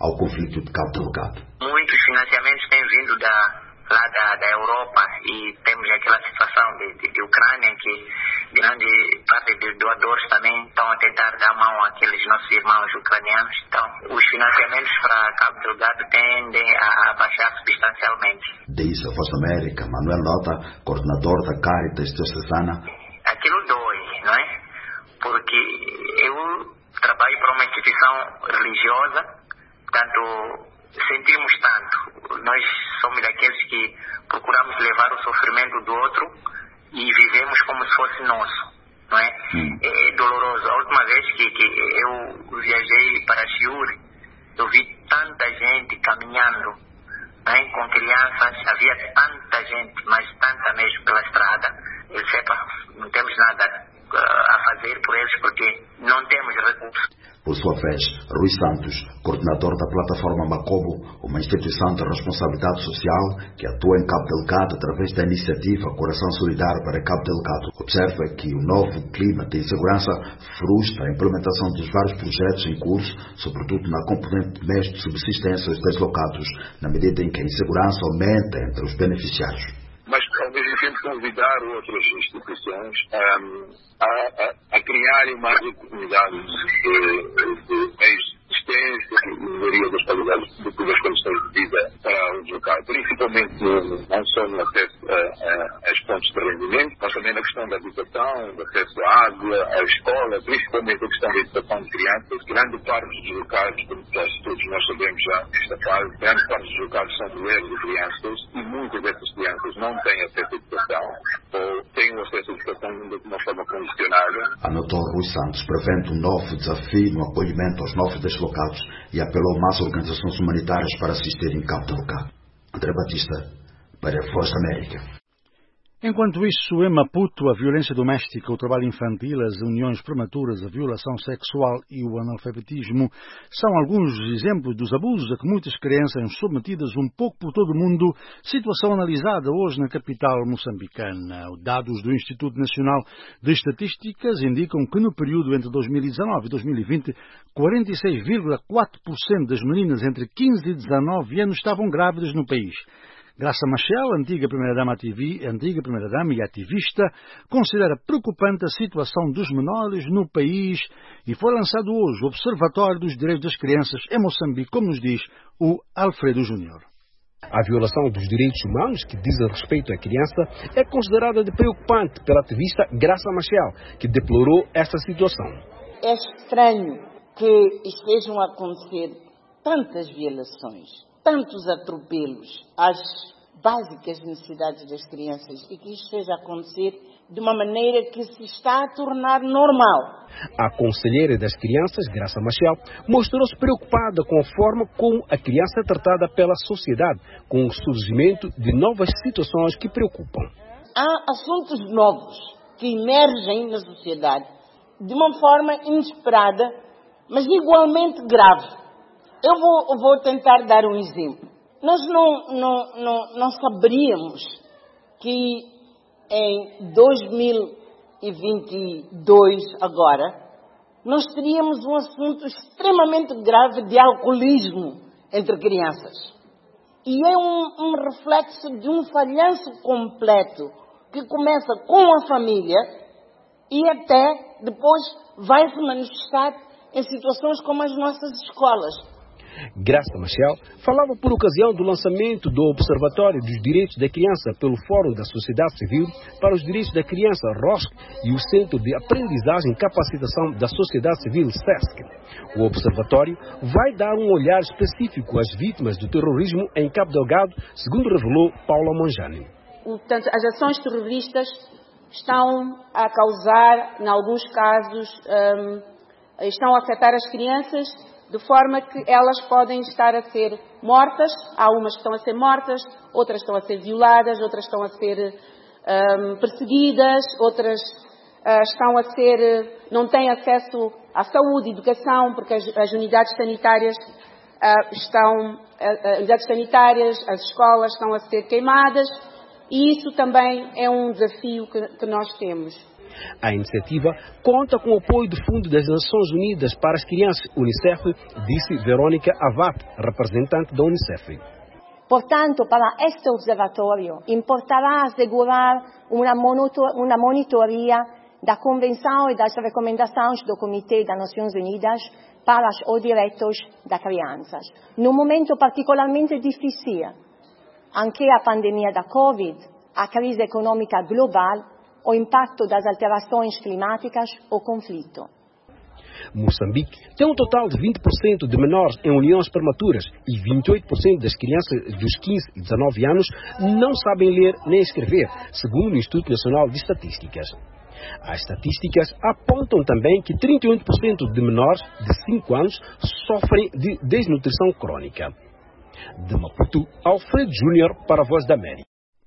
ao conflito de Cabo Delgado. Muitos financiamentos têm vindo lá da Europa e temos aquela situação de Ucrânia que grande parte dos doadores também estão a tentar dar mão àqueles nossos irmãos ucranianos. Então, os financiamentos para Cabo Delgado tendem a baixar substancialmente. Diz a Voz da América, Manuel Nota, coordenador da Caritas Diocesana. Aquilo dói, não é? Porque eu trabalho para uma instituição religiosa, portanto, sentimos tanto. Nós somos daqueles que procuramos levar o sofrimento do outro e vivemos como se fosse nosso, não é? É doloroso. A última vez que eu viajei para Chiure, eu vi tanta gente caminhando, não é? Com crianças, havia tanta gente, mas tanta mesmo pela estrada. Eu disse, não temos nada a fazer por eles porque não temos recursos. Por sua vez, Rui Santos, coordenador da plataforma Macobo, uma instituição de responsabilidade social que atua em Cabo Delgado através da iniciativa Coração Solidário para Cabo Delgado, observa que o novo clima de insegurança frustra a implementação dos vários projetos em curso, sobretudo na componente de meios de subsistência aos deslocados, na medida em que a insegurança aumenta entre os beneficiários. Mas, ao mesmo tempo, convidar outras instituições a criarem mais comunidades de meios de assistência e melhoria das qualidades das condições de vida para o local, principalmente não só no acesso aos pontos de rendimento, mas também na questão da habitação, do acesso à água, à escola, principalmente a questão da educação de crianças. Grande parte dos locais, como todos nós sabemos já nesta fase, grande parte dos locais são doentes de crianças e muitas dessas crianças não têm acesso à educação ou têm o acesso à educação de uma forma condicionada. Anotou Rui Santos, prevendo um novo desafio no acolhimento aos novos deslocados e apelou mais organizações humanitárias para assistirem em Cabo Delgado. André Batista, para a Voz da América. Enquanto isso, em Maputo, a violência doméstica, o trabalho infantil, as uniões prematuras, a violação sexual e o analfabetismo são alguns exemplos dos abusos a que muitas crianças são submetidas um pouco por todo o mundo, situação analisada hoje na capital moçambicana. Dados do Instituto Nacional de Estatísticas indicam que no período entre 2019 e 2020, 46,4% das meninas entre 15 e 19 anos estavam grávidas no país. Graça Machel, antiga Primeira-Dama e ativista, considera preocupante a situação dos menores no país e foi lançado hoje o Observatório dos Direitos das Crianças em Moçambique, como nos diz o Alfredo Júnior. A violação dos direitos humanos que dizem respeito à criança é considerada de preocupante pela ativista Graça Machel, que deplorou esta situação. É estranho que estejam a acontecer tantas violações, tantos atropelos às básicas necessidades das crianças e que isto esteja a acontecer de uma maneira que se está a tornar normal. A conselheira das crianças, Graça Machel, mostrou-se preocupada com a forma como a criança é tratada pela sociedade, com o surgimento de novas situações que preocupam. Há assuntos novos que emergem na sociedade de uma forma inesperada, mas igualmente grave. Eu vou tentar dar um exemplo. Nós não saberíamos que em 2022, agora, nós teríamos um assunto extremamente grave de alcoolismo entre crianças. E é um reflexo de um falhanço completo que começa com a família e até depois vai se manifestar em situações como as nossas escolas. Graça Machel falava por ocasião do lançamento do Observatório dos Direitos da Criança pelo Fórum da Sociedade Civil para os Direitos da Criança, ROSC, e o Centro de Aprendizagem e Capacitação da Sociedade Civil, SESC. O Observatório vai dar um olhar específico às vítimas do terrorismo em Cabo Delgado, segundo revelou Paula Monjani. Portanto, as ações terroristas estão a causar, em alguns casos, estão a afetar as crianças de forma que elas podem estar a ser mortas. Há umas que estão a ser mortas, outras estão a ser violadas, outras estão a ser perseguidas, outras estão a ser, não têm acesso à saúde e educação, porque as unidades sanitárias as escolas estão a ser queimadas, e isso também é um desafio que nós temos. A iniciativa conta com o apoio do Fundo das Nações Unidas para as Crianças, Unicef, disse Verônica Avat, representante da Unicef. Portanto, para este observatório, importará assegurar uma monitoria da Convenção e das recomendações do Comitê das Nações Unidas para os direitos das crianças. Num momento particularmente difícil, anche a pandemia da Covid, a crise econômica global, o impacto das alterações climáticas, o conflito. Moçambique tem um total de 20% de menores em uniões prematuras e 28% das crianças dos 15 e 19 anos não sabem ler nem escrever, segundo o Instituto Nacional de Estatísticas. As estatísticas apontam também que 38% de menores de 5 anos sofrem de desnutrição crônica. De Maputo, Alfredo Júnior para a Voz da América.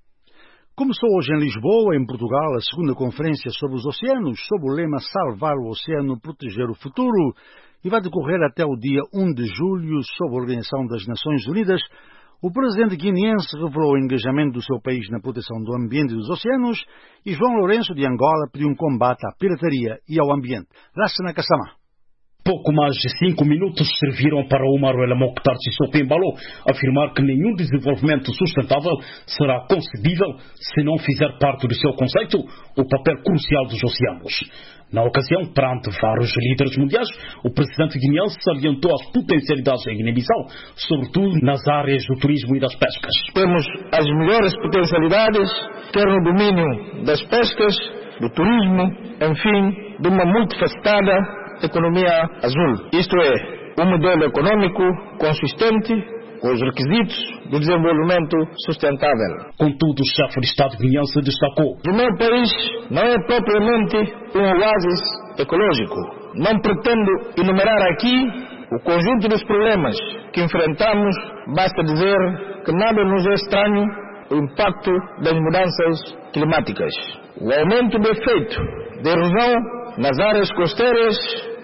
Começou hoje em Lisboa, em Portugal, a segunda conferência sobre os oceanos, sob o lema Salvar o Oceano, Proteger o Futuro, e vai decorrer até o dia 1 de julho, sob a Organização das Nações Unidas. O presidente guineense revelou o engajamento do seu país na proteção do ambiente e dos oceanos, e João Lourenço, de Angola, pediu um combate à pirataria e ao ambiente. Lassana Kassamá. Pouco mais de 5 minutos serviram para o Maruela Mokhtar Sissoko Embalo afirmar que nenhum desenvolvimento sustentável será concebível se não fizer parte do seu conceito o papel crucial dos oceanos. Na ocasião, perante vários líderes mundiais, o presidente guineense salientou as potencialidades em Guiné-Bissau, sobretudo nas áreas do turismo e das pescas. Temos as melhores potencialidades, quer no domínio das pescas, do turismo, enfim, de uma multifacetada economia azul. Isto é, um modelo econômico consistente com os requisitos do desenvolvimento sustentável. Contudo, o chefe de Estado guineense destacou: o meu país não é propriamente um oásis ecológico. Não pretendo enumerar aqui o conjunto dos problemas que enfrentamos. Basta dizer que nada nos é estranho o impacto das mudanças climáticas. O aumento do efeito de erosão nas áreas costeiras,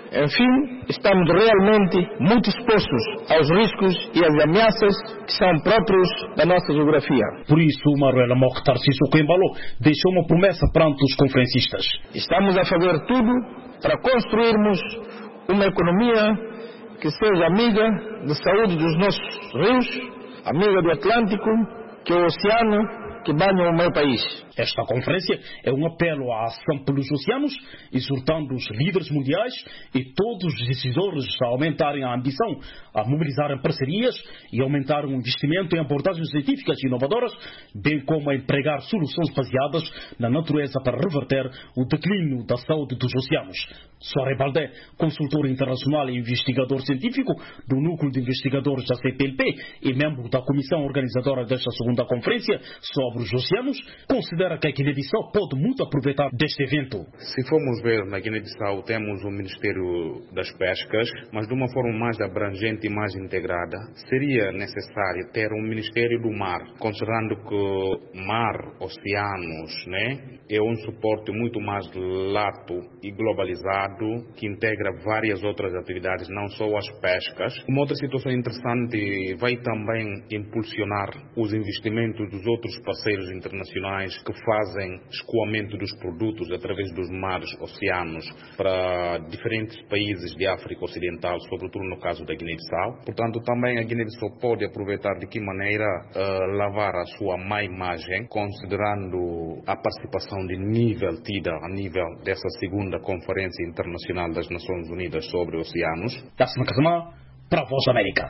enfim, estamos realmente muito expostos aos riscos e às ameaças que são próprios da nossa geografia. Por isso, o Maruela Mokhtar Sissoko Embalo deixou uma promessa perante os conferencistas. Estamos a fazer tudo para construirmos uma economia que seja amiga da saúde dos nossos rios, amiga do Atlântico, que é o oceano que banha o meu país. Esta conferência é um apelo à ação pelos oceanos, exortando os líderes mundiais e todos os decisores a aumentarem a ambição, a mobilizarem parcerias e aumentar o investimento em abordagens científicas e inovadoras, bem como a empregar soluções baseadas na natureza para reverter o declínio da saúde dos oceanos. Soare Baldé, consultor internacional e investigador científico do Núcleo de Investigadores da CPLP e membro da comissão organizadora desta segunda conferência sobre os oceanos, considera que a Guiné-Bissau pode muito aproveitar deste evento. Se formos ver, na Guiné-Bissau temos o Ministério das Pescas, mas de uma forma mais abrangente e mais integrada, seria necessário ter um Ministério do Mar, considerando que mar, oceanos, é um suporte muito mais lato e globalizado, que integra várias outras atividades, não só as pescas. Uma outra situação interessante vai também impulsionar os investimentos dos outros parceiros internacionais que fazem escoamento dos produtos através dos mares, oceanos, para diferentes países de África Ocidental, sobretudo no caso da Guiné-Bissau. Portanto, também a Guiné-Bissau pode aproveitar de que maneira lavar a sua má imagem, considerando a participação de nível tida a nível dessa segunda Conferência Internacional das Nações Unidas sobre Oceanos. Lassana Kassamá, para a Voz da América.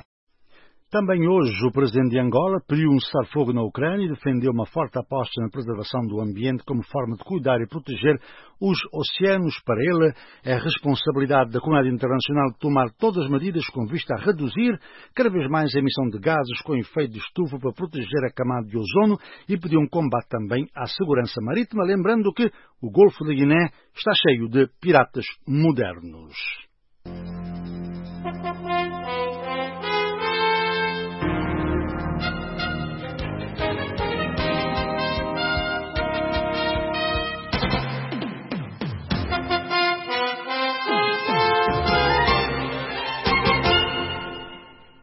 Também hoje o presidente de Angola pediu um cessar-fogo na Ucrânia e defendeu uma forte aposta na preservação do ambiente como forma de cuidar e proteger os oceanos. Para ele, é responsabilidade da comunidade internacional tomar todas as medidas com vista a reduzir cada vez mais a emissão de gases com efeito de estufa para proteger a camada de ozono e pediu um combate também à segurança marítima, lembrando que o Golfo da Guiné está cheio de piratas modernos.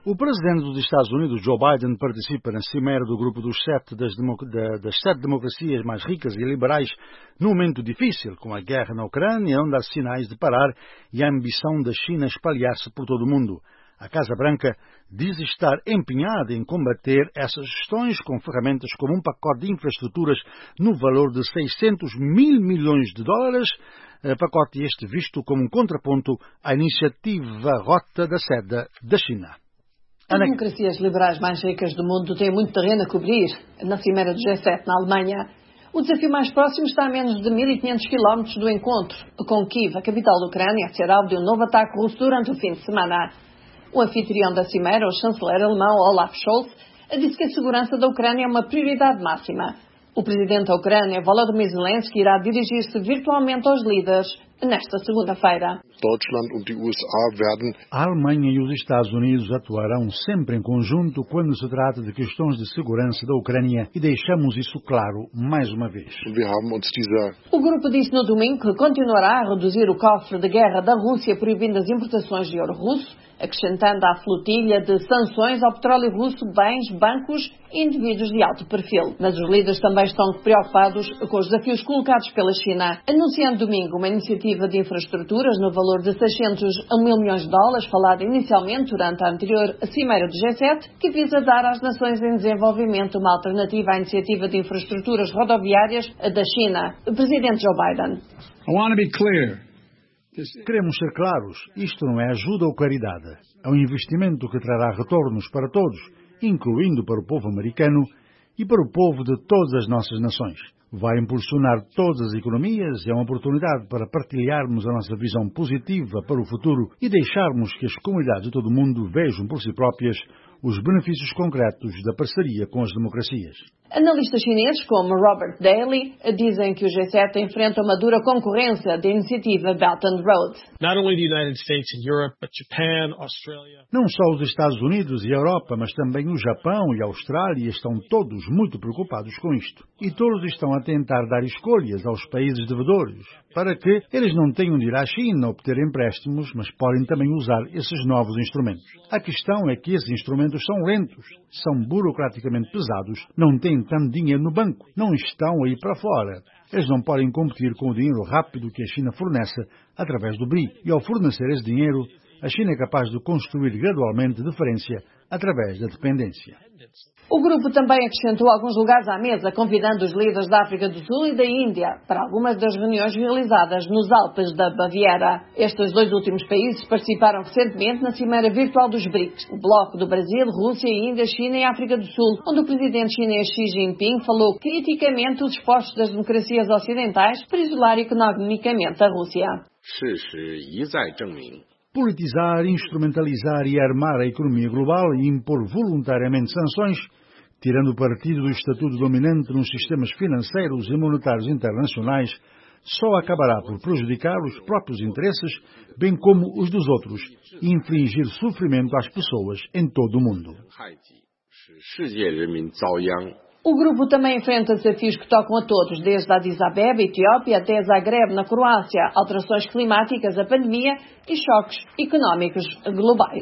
O presidente dos Estados Unidos, Joe Biden, participa na cimeira do grupo das sete democracias mais ricas e liberais num momento difícil, com a guerra na Ucrânia, onde há sinais de parar e a ambição da China espalhar-se por todo o mundo. A Casa Branca diz estar empenhada em combater essas questões com ferramentas como um pacote de infraestruturas no valor de 600 mil milhões de dólares, pacote este visto como um contraponto à iniciativa Rota da Seda da China. As democracias liberais mais ricas do mundo têm muito terreno a cobrir na cimeira do G7 na Alemanha. O desafio mais próximo está a menos de 1.500 quilómetros do encontro, com Kiev, a capital da Ucrânia, a ser alvo de um novo ataque russo durante o fim de semana. O anfitrião da cimeira, o chanceler alemão Olaf Scholz, disse que a segurança da Ucrânia é uma prioridade máxima. O presidente da Ucrânia, Volodymyr Zelensky, irá dirigir-se virtualmente aos líderes nesta segunda-feira. A Alemanha e os Estados Unidos atuarão sempre em conjunto quando se trata de questões de segurança da Ucrânia e deixamos isso claro mais uma vez. O grupo disse no domingo que continuará a reduzir o cofre de guerra da Rússia proibindo as importações de ouro russo, acrescentando à flotilha de sanções ao petróleo russo bens, bancos e indivíduos de alto perfil. Mas os líderes também estão preocupados com os desafios colocados pela China, anunciando domingo uma iniciativa de infraestruturas no valor de 600 mil milhões de dólares, falada inicialmente durante a anterior cimeira do G7, que visa dar às nações em desenvolvimento uma alternativa à iniciativa de infraestruturas rodoviárias da China. O presidente Joe Biden. Queremos ser claros, isto não é ajuda ou caridade. É um investimento que trará retornos para todos, incluindo para o povo americano e para o povo de todas as nossas nações. Vai impulsionar todas as economias e é uma oportunidade para partilharmos a nossa visão positiva para o futuro e deixarmos que as comunidades de todo o mundo vejam por si próprias os benefícios concretos da parceria com as democracias. Analistas chineses como Robert Daly dizem que o G7 enfrenta uma dura concorrência da iniciativa Belt and Road. Não só os Estados Unidos e a Europa, mas também o Japão e a Austrália estão todos muito preocupados com isto. E todos estão a tentar dar escolhas aos países devedores, para que eles não tenham de ir à China obter empréstimos, mas podem também usar esses novos instrumentos. A questão é que esses instrumentos são lentos, são burocraticamente pesados, não têm tanto dinheiro no banco, não estão aí para fora. Eles não podem competir com o dinheiro rápido que a China fornece através do BRI. E ao fornecer esse dinheiro, a China é capaz de construir gradualmente diferença através da dependência. O grupo também acrescentou alguns lugares à mesa, convidando os líderes da África do Sul e da Índia para algumas das reuniões realizadas nos Alpes da Baviera. Estes dois últimos países participaram recentemente na cimeira virtual dos BRICS, o bloco do Brasil, Rússia, Índia, China e África do Sul, onde o presidente chinês Xi Jinping falou criticamente os esforços das democracias ocidentais para isolar economicamente a Rússia. Politizar, instrumentalizar e armar a economia global e impor voluntariamente sanções, tirando partido do estatuto dominante nos sistemas financeiros e monetários internacionais, só acabará por prejudicar os próprios interesses, bem como os dos outros, e infligir sofrimento às pessoas em todo o mundo. O grupo também enfrenta desafios que tocam a todos, desde Addis Abeba, Etiópia, até Zagreb, na Croácia, alterações climáticas, a pandemia e choques económicos globais.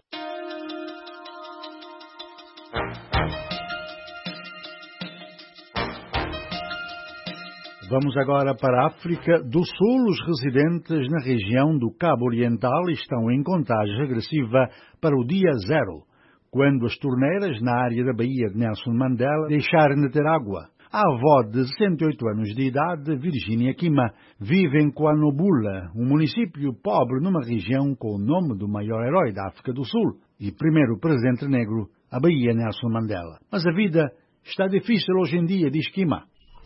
Vamos agora para a África do Sul. Os residentes na região do Cabo Oriental estão em contagem regressiva para o dia zero, quando as torneiras na área da Baía de Nelson Mandela deixarem de ter água. A avó de 108 anos de idade, Virginia Kima, vive em Kwanobula, um município pobre numa região com o nome do maior herói da África do Sul e primeiro presidente negro, a Baía Nelson Mandela. Mas a vida está difícil hoje em dia, diz Kima.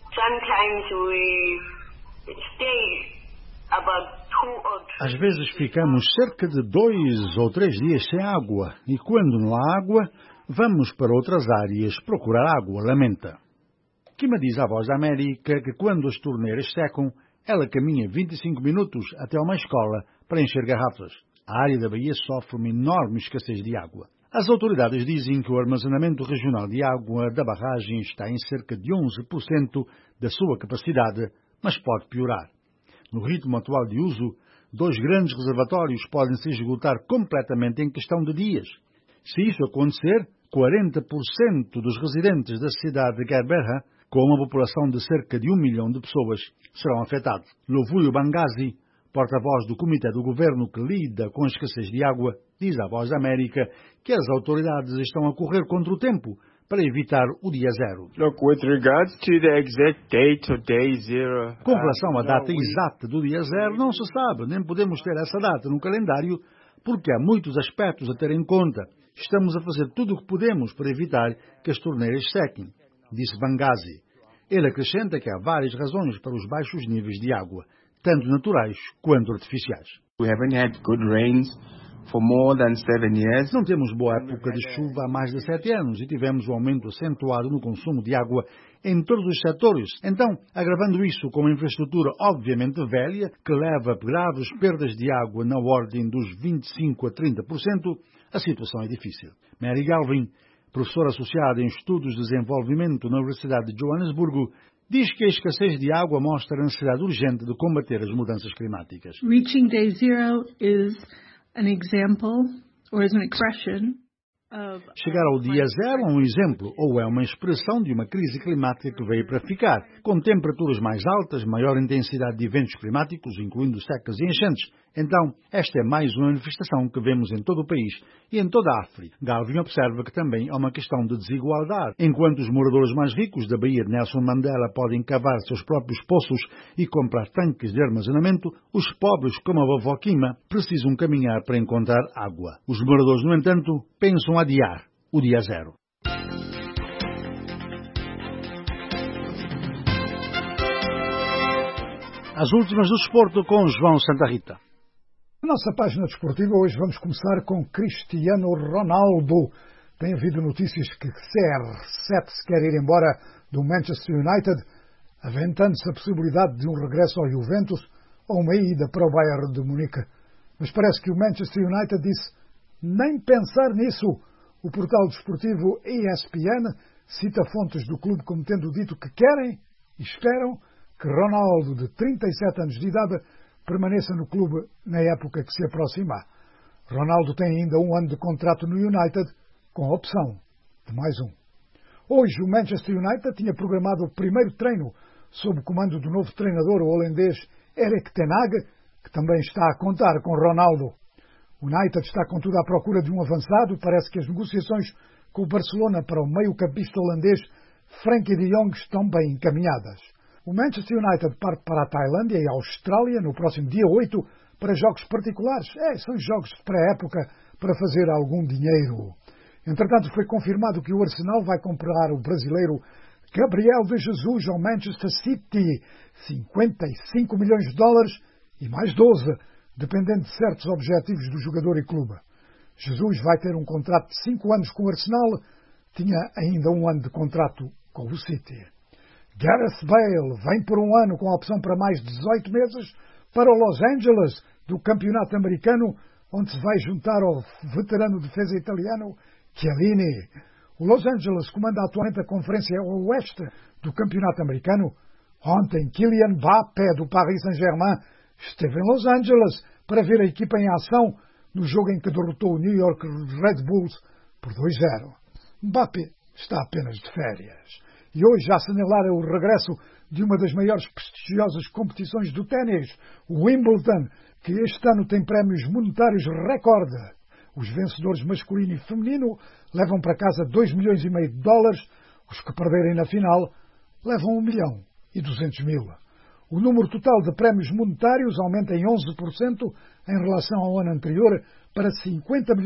Às vezes ficamos cerca de 2 ou 3 dias sem água e quando não há água, vamos para outras áreas procurar água, lamenta. Kima diz à Voz da América que quando as torneiras secam, ela caminha 25 minutos até uma escola para encher garrafas. A área da Baía sofre uma enorme escassez de água. As autoridades dizem que o armazenamento regional de água da barragem está em cerca de 11% da sua capacidade, mas pode piorar. No ritmo atual de uso, 2 grandes reservatórios podem se esgotar completamente em questão de dias. Se isso acontecer, 40% dos residentes da cidade de Gerberha, com uma população de cerca de 1 milhão de pessoas, serão afetados. Lovulio Bangazi, porta-voz do Comitê do Governo que lida com a escassez de água, diz à Voz da América que as autoridades estão a correr contra o tempo para evitar o dia zero. Com relação à data exata do dia zero, não se sabe, nem podemos ter essa data no calendário, porque há muitos aspectos a ter em conta. Estamos a fazer tudo o que podemos para evitar que as torneiras sequem, disse Bangazi. Ele acrescenta que há várias razões para os baixos níveis de água, tanto naturais quanto artificiais. Não temos boa época de chuva há mais de 7 anos e tivemos um aumento acentuado no consumo de água em todos os setores. Então, agravando isso com uma infraestrutura obviamente velha, que leva a graves perdas de água na ordem dos 25% a 30%, a situação é difícil. Mary Galvin, professora associada em Estudos de Desenvolvimento na Universidade de Joanesburgo, diz que a escassez de água mostra a necessidade urgente de combater as mudanças climáticas. Reaching day zero is an example or is an expression. Chegar ao dia zero é um exemplo ou é uma expressão de uma crise climática que veio para ficar, com temperaturas mais altas, maior intensidade de eventos climáticos, incluindo secas e enchentes. Então, esta é mais uma manifestação que vemos em todo o país e em toda a África. Galvin observa que também há uma questão de desigualdade. Enquanto os moradores mais ricos da Baía de Nelson Mandela podem cavar seus próprios poços e comprar tanques de armazenamento, os pobres, como a vovó Kima, precisam caminhar para encontrar água. Os moradores, no entanto, pensam adiar o dia zero. As últimas do desporto com João Santa Rita. Na nossa página desportiva hoje vamos começar com Cristiano Ronaldo. Tem havido notícias que CR7 se quer ir embora do Manchester United, aventando-se a possibilidade de um regresso ao Juventus ou uma ida para o Bayern de Munique. Mas parece que o Manchester United disse nem pensar nisso. O portal desportivo ESPN cita fontes do clube como tendo dito que querem e esperam que Ronaldo, de 37 anos de idade, permaneça no clube na época que se aproxima. Ronaldo tem ainda 1 ano de contrato no United, com a opção de mais um. Hoje o Manchester United tinha programado o primeiro treino sob o comando do novo treinador, o holandês Erik ten Hag, que também está a contar com Ronaldo. O United está, contudo, à procura de um avançado. Parece que as negociações com o Barcelona para o meio-campista holandês Frenkie de Jong estão bem encaminhadas. O Manchester United parte para a Tailândia e a Austrália no próximo dia 8 para jogos particulares. São jogos de pré-época para fazer algum dinheiro. Entretanto, foi confirmado que o Arsenal vai comprar o brasileiro Gabriel de Jesus ao Manchester City. 55 milhões de dólares e mais 12, dependendo de certos objetivos do jogador e clube. Jesus vai ter um contrato de 5 anos com o Arsenal, tinha ainda 1 ano de contrato com o City. Gareth Bale vem por 1 ano com a opção para mais 18 meses para o Los Angeles do campeonato americano, onde se vai juntar ao veterano defesa italiano Chiellini. O Los Angeles comanda atualmente a Conferência Oeste do campeonato americano. Ontem, Kylian Mbappé do Paris Saint-Germain esteve em Los Angeles para ver a equipa em ação no jogo em que derrotou o New York Red Bulls por 2-0. Mbappé está apenas de férias. E hoje já assinalara o regresso de uma das maiores prestigiosas competições do ténis, o Wimbledon, que este ano tem prémios monetários recorde. Os vencedores masculino e feminino levam para casa 2,5 milhões de dólares, os que perderem na final levam 1.200.000. O número total de prémios monetários aumenta em 11% em relação ao ano anterior para 50,4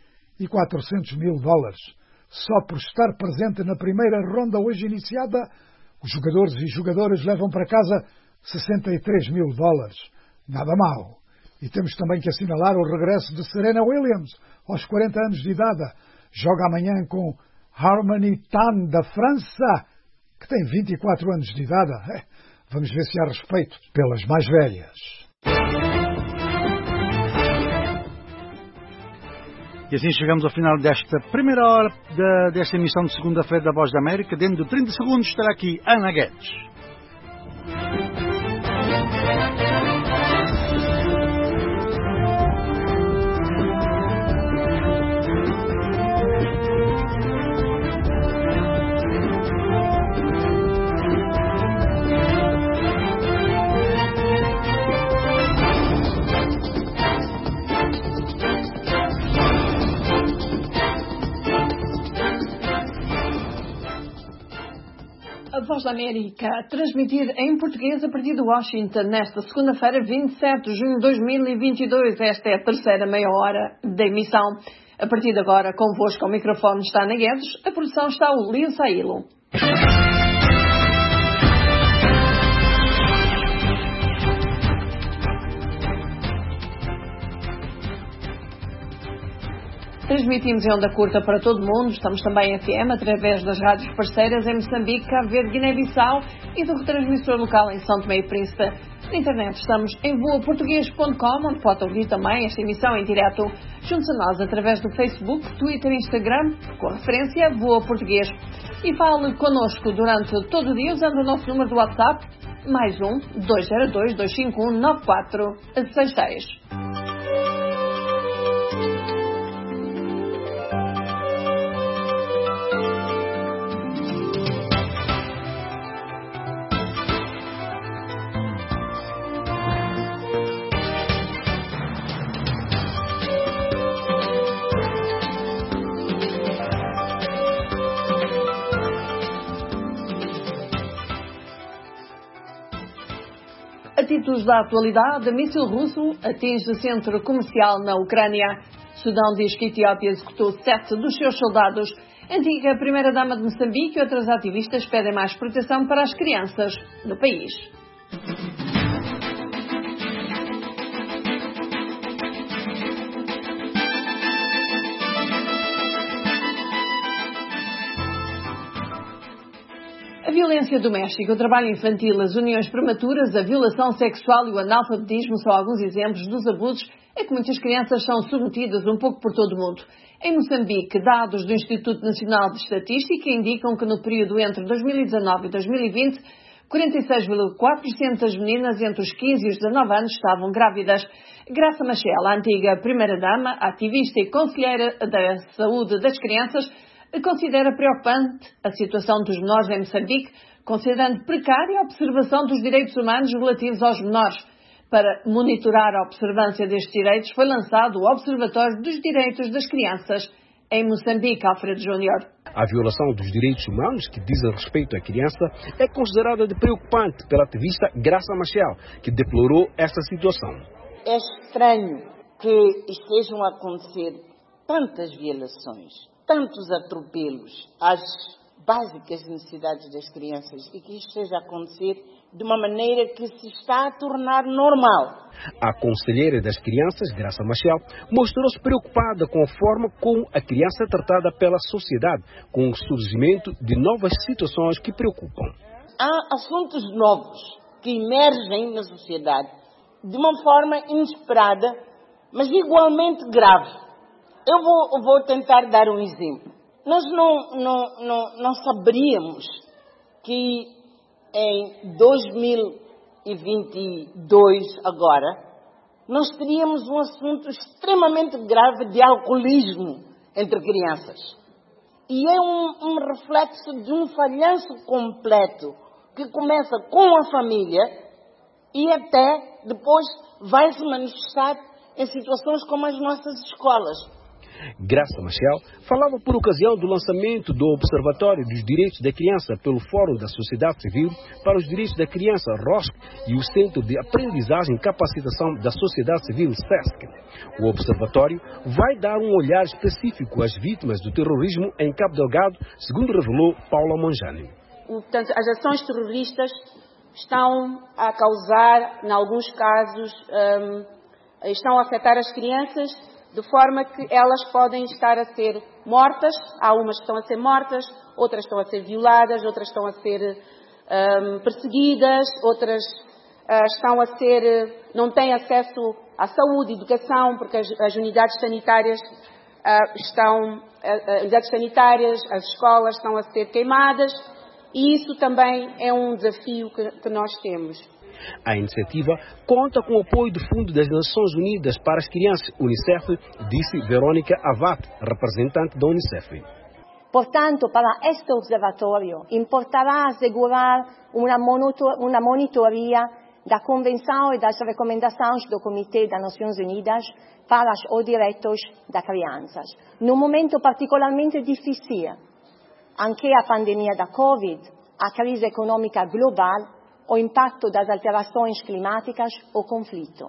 milhões. Só por estar presente na primeira ronda hoje iniciada, os jogadores e jogadoras levam para casa 63 mil dólares. Nada mal. E temos também que assinalar o regresso de Serena Williams, aos 40 anos de idade. Joga amanhã com Harmony Tan, da França, que tem 24 anos de idade. Vamos ver se há respeito pelas mais velhas. E assim chegamos ao final desta primeira hora desta emissão de segunda-feira da Voz da América. Dentro de 30 segundos estará aqui Ana Guedes. Voz da América, a transmitir em português a partir de Washington, nesta segunda-feira, 27 de junho de 2022. Esta é a terceira meia hora da emissão. A partir de agora, convosco ao microfone está Ana Guedes, a produção está o Lio Sailo. Transmitimos em onda curta para todo o mundo, estamos também em FM, através das rádios parceiras em Moçambique, Cabo Verde, Guiné-Bissau e do retransmissor local em São Tomé e Príncipe. Na internet estamos em voaportuguês.com, onde pode ouvir também esta emissão em direto. Junte-se a nós através do Facebook, Twitter e Instagram, com a referência Voa Português. E fale connosco durante todo o dia usando o nosso número do WhatsApp, +1 202 251 9466. Títulos da atualidade, míssil russo atinge centro comercial na Ucrânia. Sudão diz que a Etiópia executou 7 dos seus soldados. Antiga primeira-dama de Moçambique e outras ativistas pedem mais proteção para as crianças no país. A violência doméstica, o trabalho infantil, as uniões prematuras, a violação sexual e o analfabetismo são alguns exemplos dos abusos a que muitas crianças são submetidas um pouco por todo o mundo. Em Moçambique, dados do Instituto Nacional de Estatística indicam que no período entre 2019 e 2020, 46,4% das meninas entre os 15 e os 19 anos estavam grávidas. Graça Machel, a antiga primeira-dama, ativista e conselheira da saúde das crianças, considera preocupante a situação dos menores em Moçambique, considerando precária a observação dos direitos humanos relativos aos menores. Para monitorar a observância destes direitos, foi lançado o Observatório dos Direitos das Crianças em Moçambique, Alfredo Júnior. A violação dos direitos humanos que dizem respeito à criança é considerada de preocupante pela ativista Graça Machel, que deplorou esta situação. É estranho que estejam a acontecer tantas violações, tantos atropelos às básicas necessidades das crianças e que isto esteja a acontecer de uma maneira que se está a tornar normal. A conselheira das crianças, Graça Machel, mostrou-se preocupada com a forma como a criança é tratada pela sociedade, com o surgimento de novas situações que preocupam. Há assuntos novos que emergem na sociedade de uma forma inesperada, mas igualmente grave. Eu vou tentar dar um exemplo. Nós não saberíamos que em 2022, agora, nós teríamos um assunto extremamente grave de alcoolismo entre crianças. E é um reflexo de um falhanço completo que começa com a família e até depois vai se manifestar em situações como as nossas escolas. Graça Machel falava por ocasião do lançamento do Observatório dos Direitos da Criança pelo Fórum da Sociedade Civil para os Direitos da Criança, ROSC, e o Centro de Aprendizagem e Capacitação da Sociedade Civil, SESC. O Observatório vai dar um olhar específico às vítimas do terrorismo em Cabo Delgado, segundo revelou Paula Monjani. Portanto, as ações terroristas estão a causar, em alguns casos, estão a afetar as crianças de forma que elas podem estar a ser mortas. Há umas que estão a ser mortas, outras estão a ser violadas, outras estão a ser perseguidas, outras estão a ser, não têm acesso à saúde, educação, porque as unidades sanitárias as escolas estão a ser queimadas, e isso também é um desafio que nós temos. A iniciativa conta com o apoio do Fundo das Nações Unidas para as Crianças, Unicef, disse Verônica Avat, representante da Unicef. Portanto, para este observatorio importará asegurar uma monitoria da Convenção e das recomendações do Comitê das Nações Unidas para os direitos das crianças. Num momento particularmente difícil, anche a pandemia da Covid a crise econômica global, o impacto das alterações climáticas ou conflito.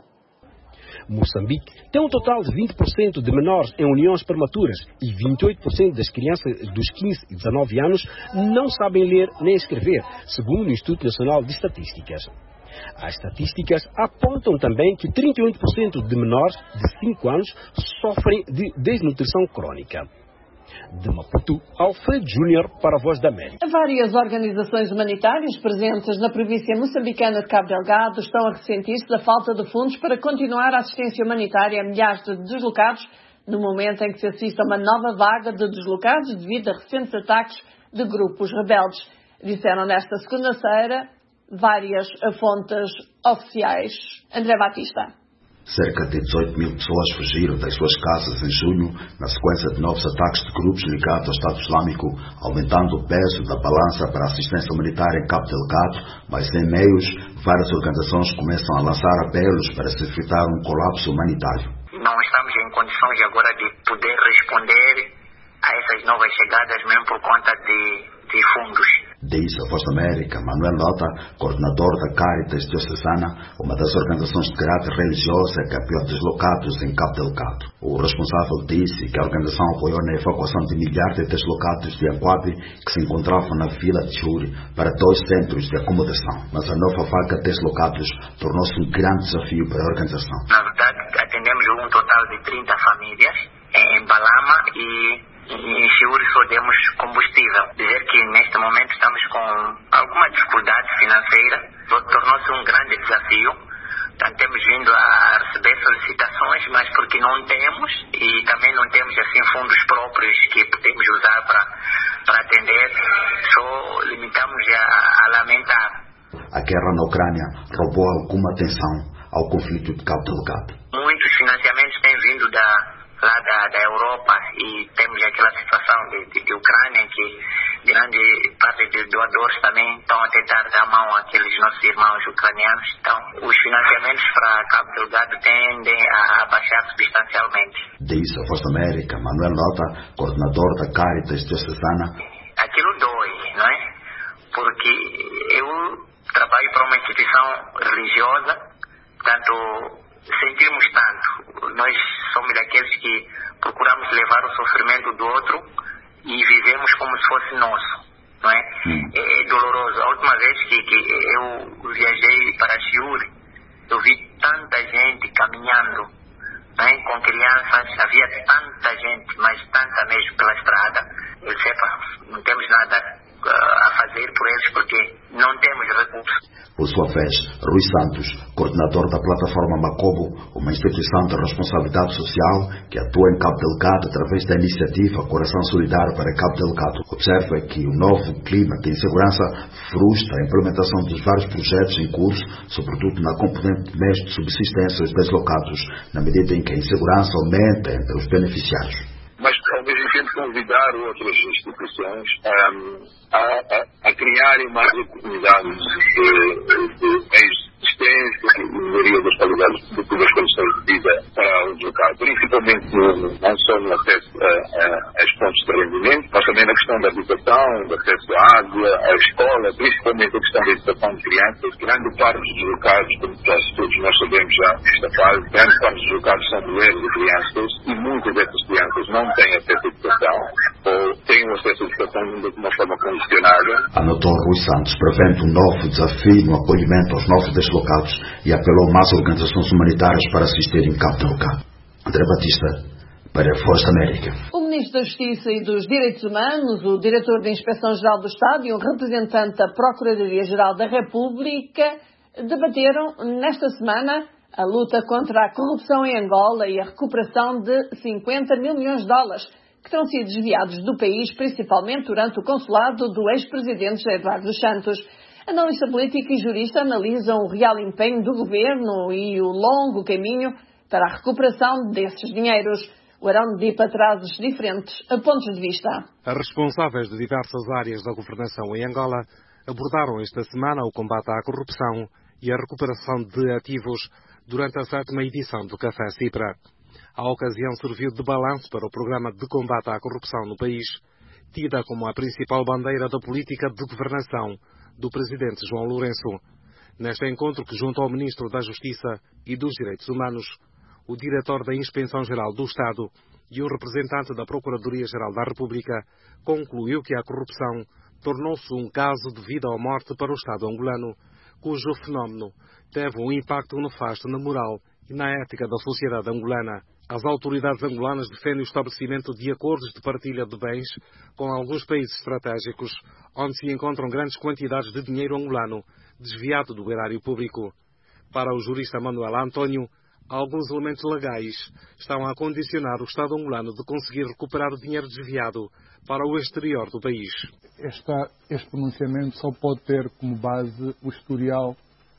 Moçambique tem um total de 20% de menores em uniões prematuras e 28% das crianças dos 15 e 19 anos não sabem ler nem escrever, segundo o Instituto Nacional de Estatísticas. As estatísticas apontam também que 38% de menores de 5 anos sofrem de desnutrição crônica. De Maputo, Alfredo Júnior para a Voz da América. Várias organizações humanitárias presentes na província moçambicana de Cabo Delgado estão a ressentir-se da falta de fundos para continuar a assistência humanitária a milhares de deslocados, no momento em que se assiste a uma nova vaga de deslocados devido a recentes ataques de grupos rebeldes. Disseram nesta segunda-feira várias fontes oficiais. André Batista. Cerca de 18 mil pessoas fugiram das suas casas em junho, na sequência de novos ataques de grupos ligados ao Estado Islâmico, aumentando o peso da balança para a assistência humanitária em Cabo Delgado, mas sem meios, várias organizações começam a lançar apelos para se evitar um colapso humanitário. Não estamos em condições agora de poder responder a essas novas chegadas, mesmo por conta de fundos. Diz a Voz da América, Manuel Lota, coordenador da Caritas Diocesana, uma das organizações de caráter religioso que apoia deslocados em Cabo Delgado. O responsável disse que a organização apoiou na evacuação de milhares de deslocados de Anguabe que se encontravam na vila de Churi para 2 centros de acomodação. Mas a nova vaga de deslocados tornou-se um grande desafio para a organização. Na verdade, atendemos um total de 30 famílias em Balama e em Chiuri só demos combustível. Dizer que neste momento estamos com alguma dificuldade financeira, tornou-se um grande desafio. Então, temos vindo a receber solicitações, mas porque não temos e também não temos assim fundos próprios que podemos usar para atender, só limitamos a lamentar. A guerra na Ucrânia roubou alguma atenção ao conflito de Cabo Delgado. Muitos financiamentos têm vindo lá da Europa e temos aquela situação de Ucrânia em que grande parte de doadores também estão a tentar dar mão àqueles nossos irmãos ucranianos. Então, os financiamentos para Cabo Delgado tendem a baixar substancialmente. Diz a Voz da América, Manuel Lota, coordenador da Caritas Diocesana. Aquilo dói, não é? Porque eu trabalho para uma instituição religiosa, portanto, sentimos tanto. Nós somos daqueles que procuramos levar o sofrimento do outro e vivemos como se fosse nosso, não é? É doloroso. A última vez que eu viajei para Chiuri, eu vi tanta gente caminhando, não é? Com crianças, havia tanta gente, mas tanta mesmo pela estrada. Eu disse, não temos nada a fazer por eles porque não temos recursos. Por sua vez, Rui Santos, coordenador da plataforma Macobo, uma instituição de responsabilidade social que atua em Cabo Delgado através da iniciativa Coração Solidário para Cabo Delgado, observa que o novo clima de insegurança frustra a implementação dos vários projetos em curso, sobretudo na componente de meios de subsistência dos deslocados, na medida em que a insegurança aumenta entre os beneficiários. Mas, ao mesmo tempo, convidar outras instituições a criarem mais oportunidades de meios de assistência e melhoria das qualidades das condições de vida para o deslocado, principalmente não só no acesso aos pontos de rendimento, mas também na questão da habitação, do acesso à água, à escola, principalmente a questão da educação de crianças. Grande parte dos deslocados, como todos nós sabemos já nesta fase, grande parte dos deslocados são mulheres e crianças e muitas dessas crianças não têm acesso à educação ou têm o acesso à educação ainda de uma forma condicionada. Anotou Rui Santos, prevendo um novo desafio no acolhimento aos novos deslocados e apelou mais organizações humanitárias para assistirem Cabo Delgado. André Batista, para a Voz da América. O Ministro da Justiça e dos Direitos Humanos, o Diretor da Inspeção-Geral do Estado e um representante da Procuradoria-Geral da República debateram nesta semana a luta contra a corrupção em Angola e a recuperação de 50 mil milhões de dólares que terão sido desviados do país, principalmente durante o consulado do ex-presidente José Eduardo dos Santos. Analista político e jurista analisam o real empenho do governo e o longo caminho para a recuperação desses dinheiros. O Arão Dipa traz os diferentes pontos de vista. As responsáveis de diversas áreas da governação em Angola abordaram esta semana o combate à corrupção e a recuperação de ativos durante a 7ª edição do Café Cipra. A ocasião serviu de balanço para o programa de combate à corrupção no país, tida como a principal bandeira da política de governação do presidente João Lourenço. Neste encontro que junto ao Ministro da Justiça e dos Direitos Humanos, o diretor da Inspeção-Geral do Estado e o representante da Procuradoria-Geral da República concluiu que a corrupção tornou-se um caso de vida ou morte para o Estado angolano, cujo fenómeno teve um impacto nefasto na moral e na ética da sociedade angolana. As autoridades angolanas defendem o estabelecimento de acordos de partilha de bens com alguns países estratégicos, onde se encontram grandes quantidades de dinheiro angolano desviado do erário público. Para o jurista Manuel António, alguns elementos legais estão a condicionar o Estado angolano de conseguir recuperar o dinheiro desviado para o exterior do país. Este pronunciamento só pode ter como base o historial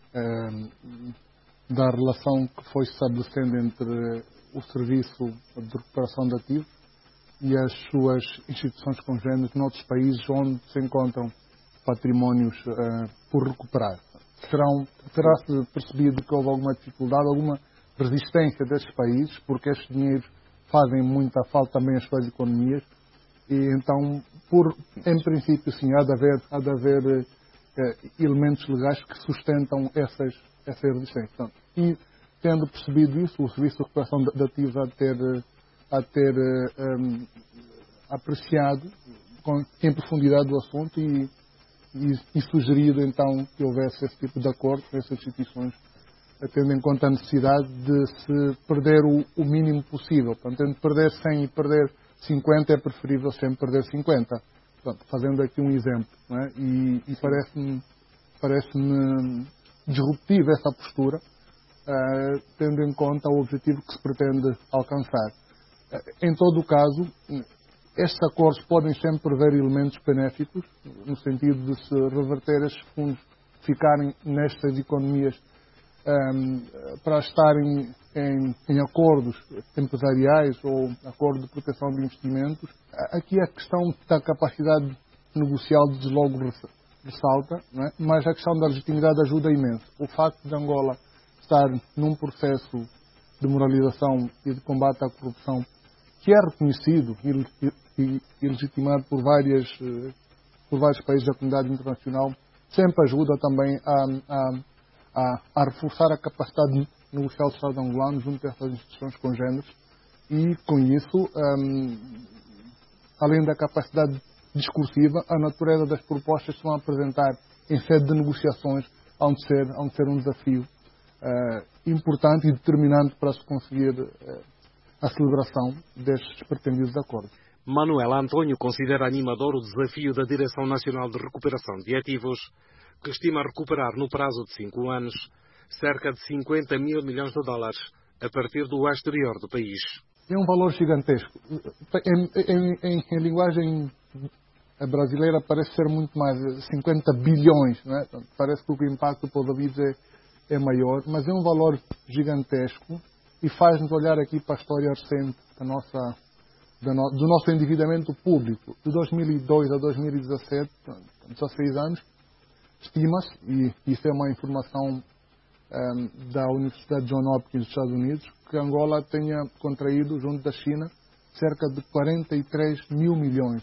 da relação que foi estabelecendo entre o Serviço de Recuperação de Ativos e as suas instituições congêneres noutros países onde se encontram patrimónios por recuperar. Terá-se percebido que houve alguma dificuldade, alguma resistência destes países, porque estes dinheiros fazem muita falta também às suas economias, e então, em princípio, sim, há de haver elementos legais que sustentam essa resistência. E, tendo percebido isso, o Serviço de Recuperação de Ativos há de ter apreciado em profundidade o assunto e sugerido, então, que houvesse esse tipo de acordo com essas instituições, tendo em conta a necessidade de se perder o mínimo possível. Portanto, tendo de perder 100 e perder 50, é preferível sempre perder 50. Portanto, fazendo aqui um exemplo. Não é? E parece-me disruptiva essa postura, tendo em conta o objetivo que se pretende alcançar. Em todo o caso, estes acordos podem sempre prever elementos benéficos, no sentido de se reverter estes fundos, ficarem nestas economias para estarem em acordos empresariais ou acordo de proteção de investimentos. Aqui a questão da capacidade negocial desde logo ressalta, não é? Mas a questão da legitimidade ajuda imenso. O facto de Angola estar num processo de moralização e de combate à corrupção que é reconhecido e legitimado por vários países da comunidade internacional, sempre ajuda também a reforçar a capacidade negocial do Estado angolano junto a essas instituições congêneres e, com isso, além da capacidade discursiva, a natureza das propostas que vão apresentar em sede de negociações hão de ser um desafio importante e determinante para se conseguir a celebração destes pretendidos acordos. Manuel António considera animador o desafio da Direção Nacional de Recuperação de Ativos, que estima recuperar no prazo de 5 anos cerca de 50 mil milhões de dólares a partir do exterior do país. É um valor gigantesco. Em linguagem brasileira parece ser muito mais, 50 bilhões, não é? Parece que o impacto para o país é maior, mas é um valor gigantesco e faz-nos olhar aqui para a história recente do nosso endividamento público. De 2002 a 2017, 16 anos, estima-se, e isso é uma informação da Universidade John Hopkins dos Estados Unidos, que Angola tenha contraído, junto da China, cerca de 43 mil milhões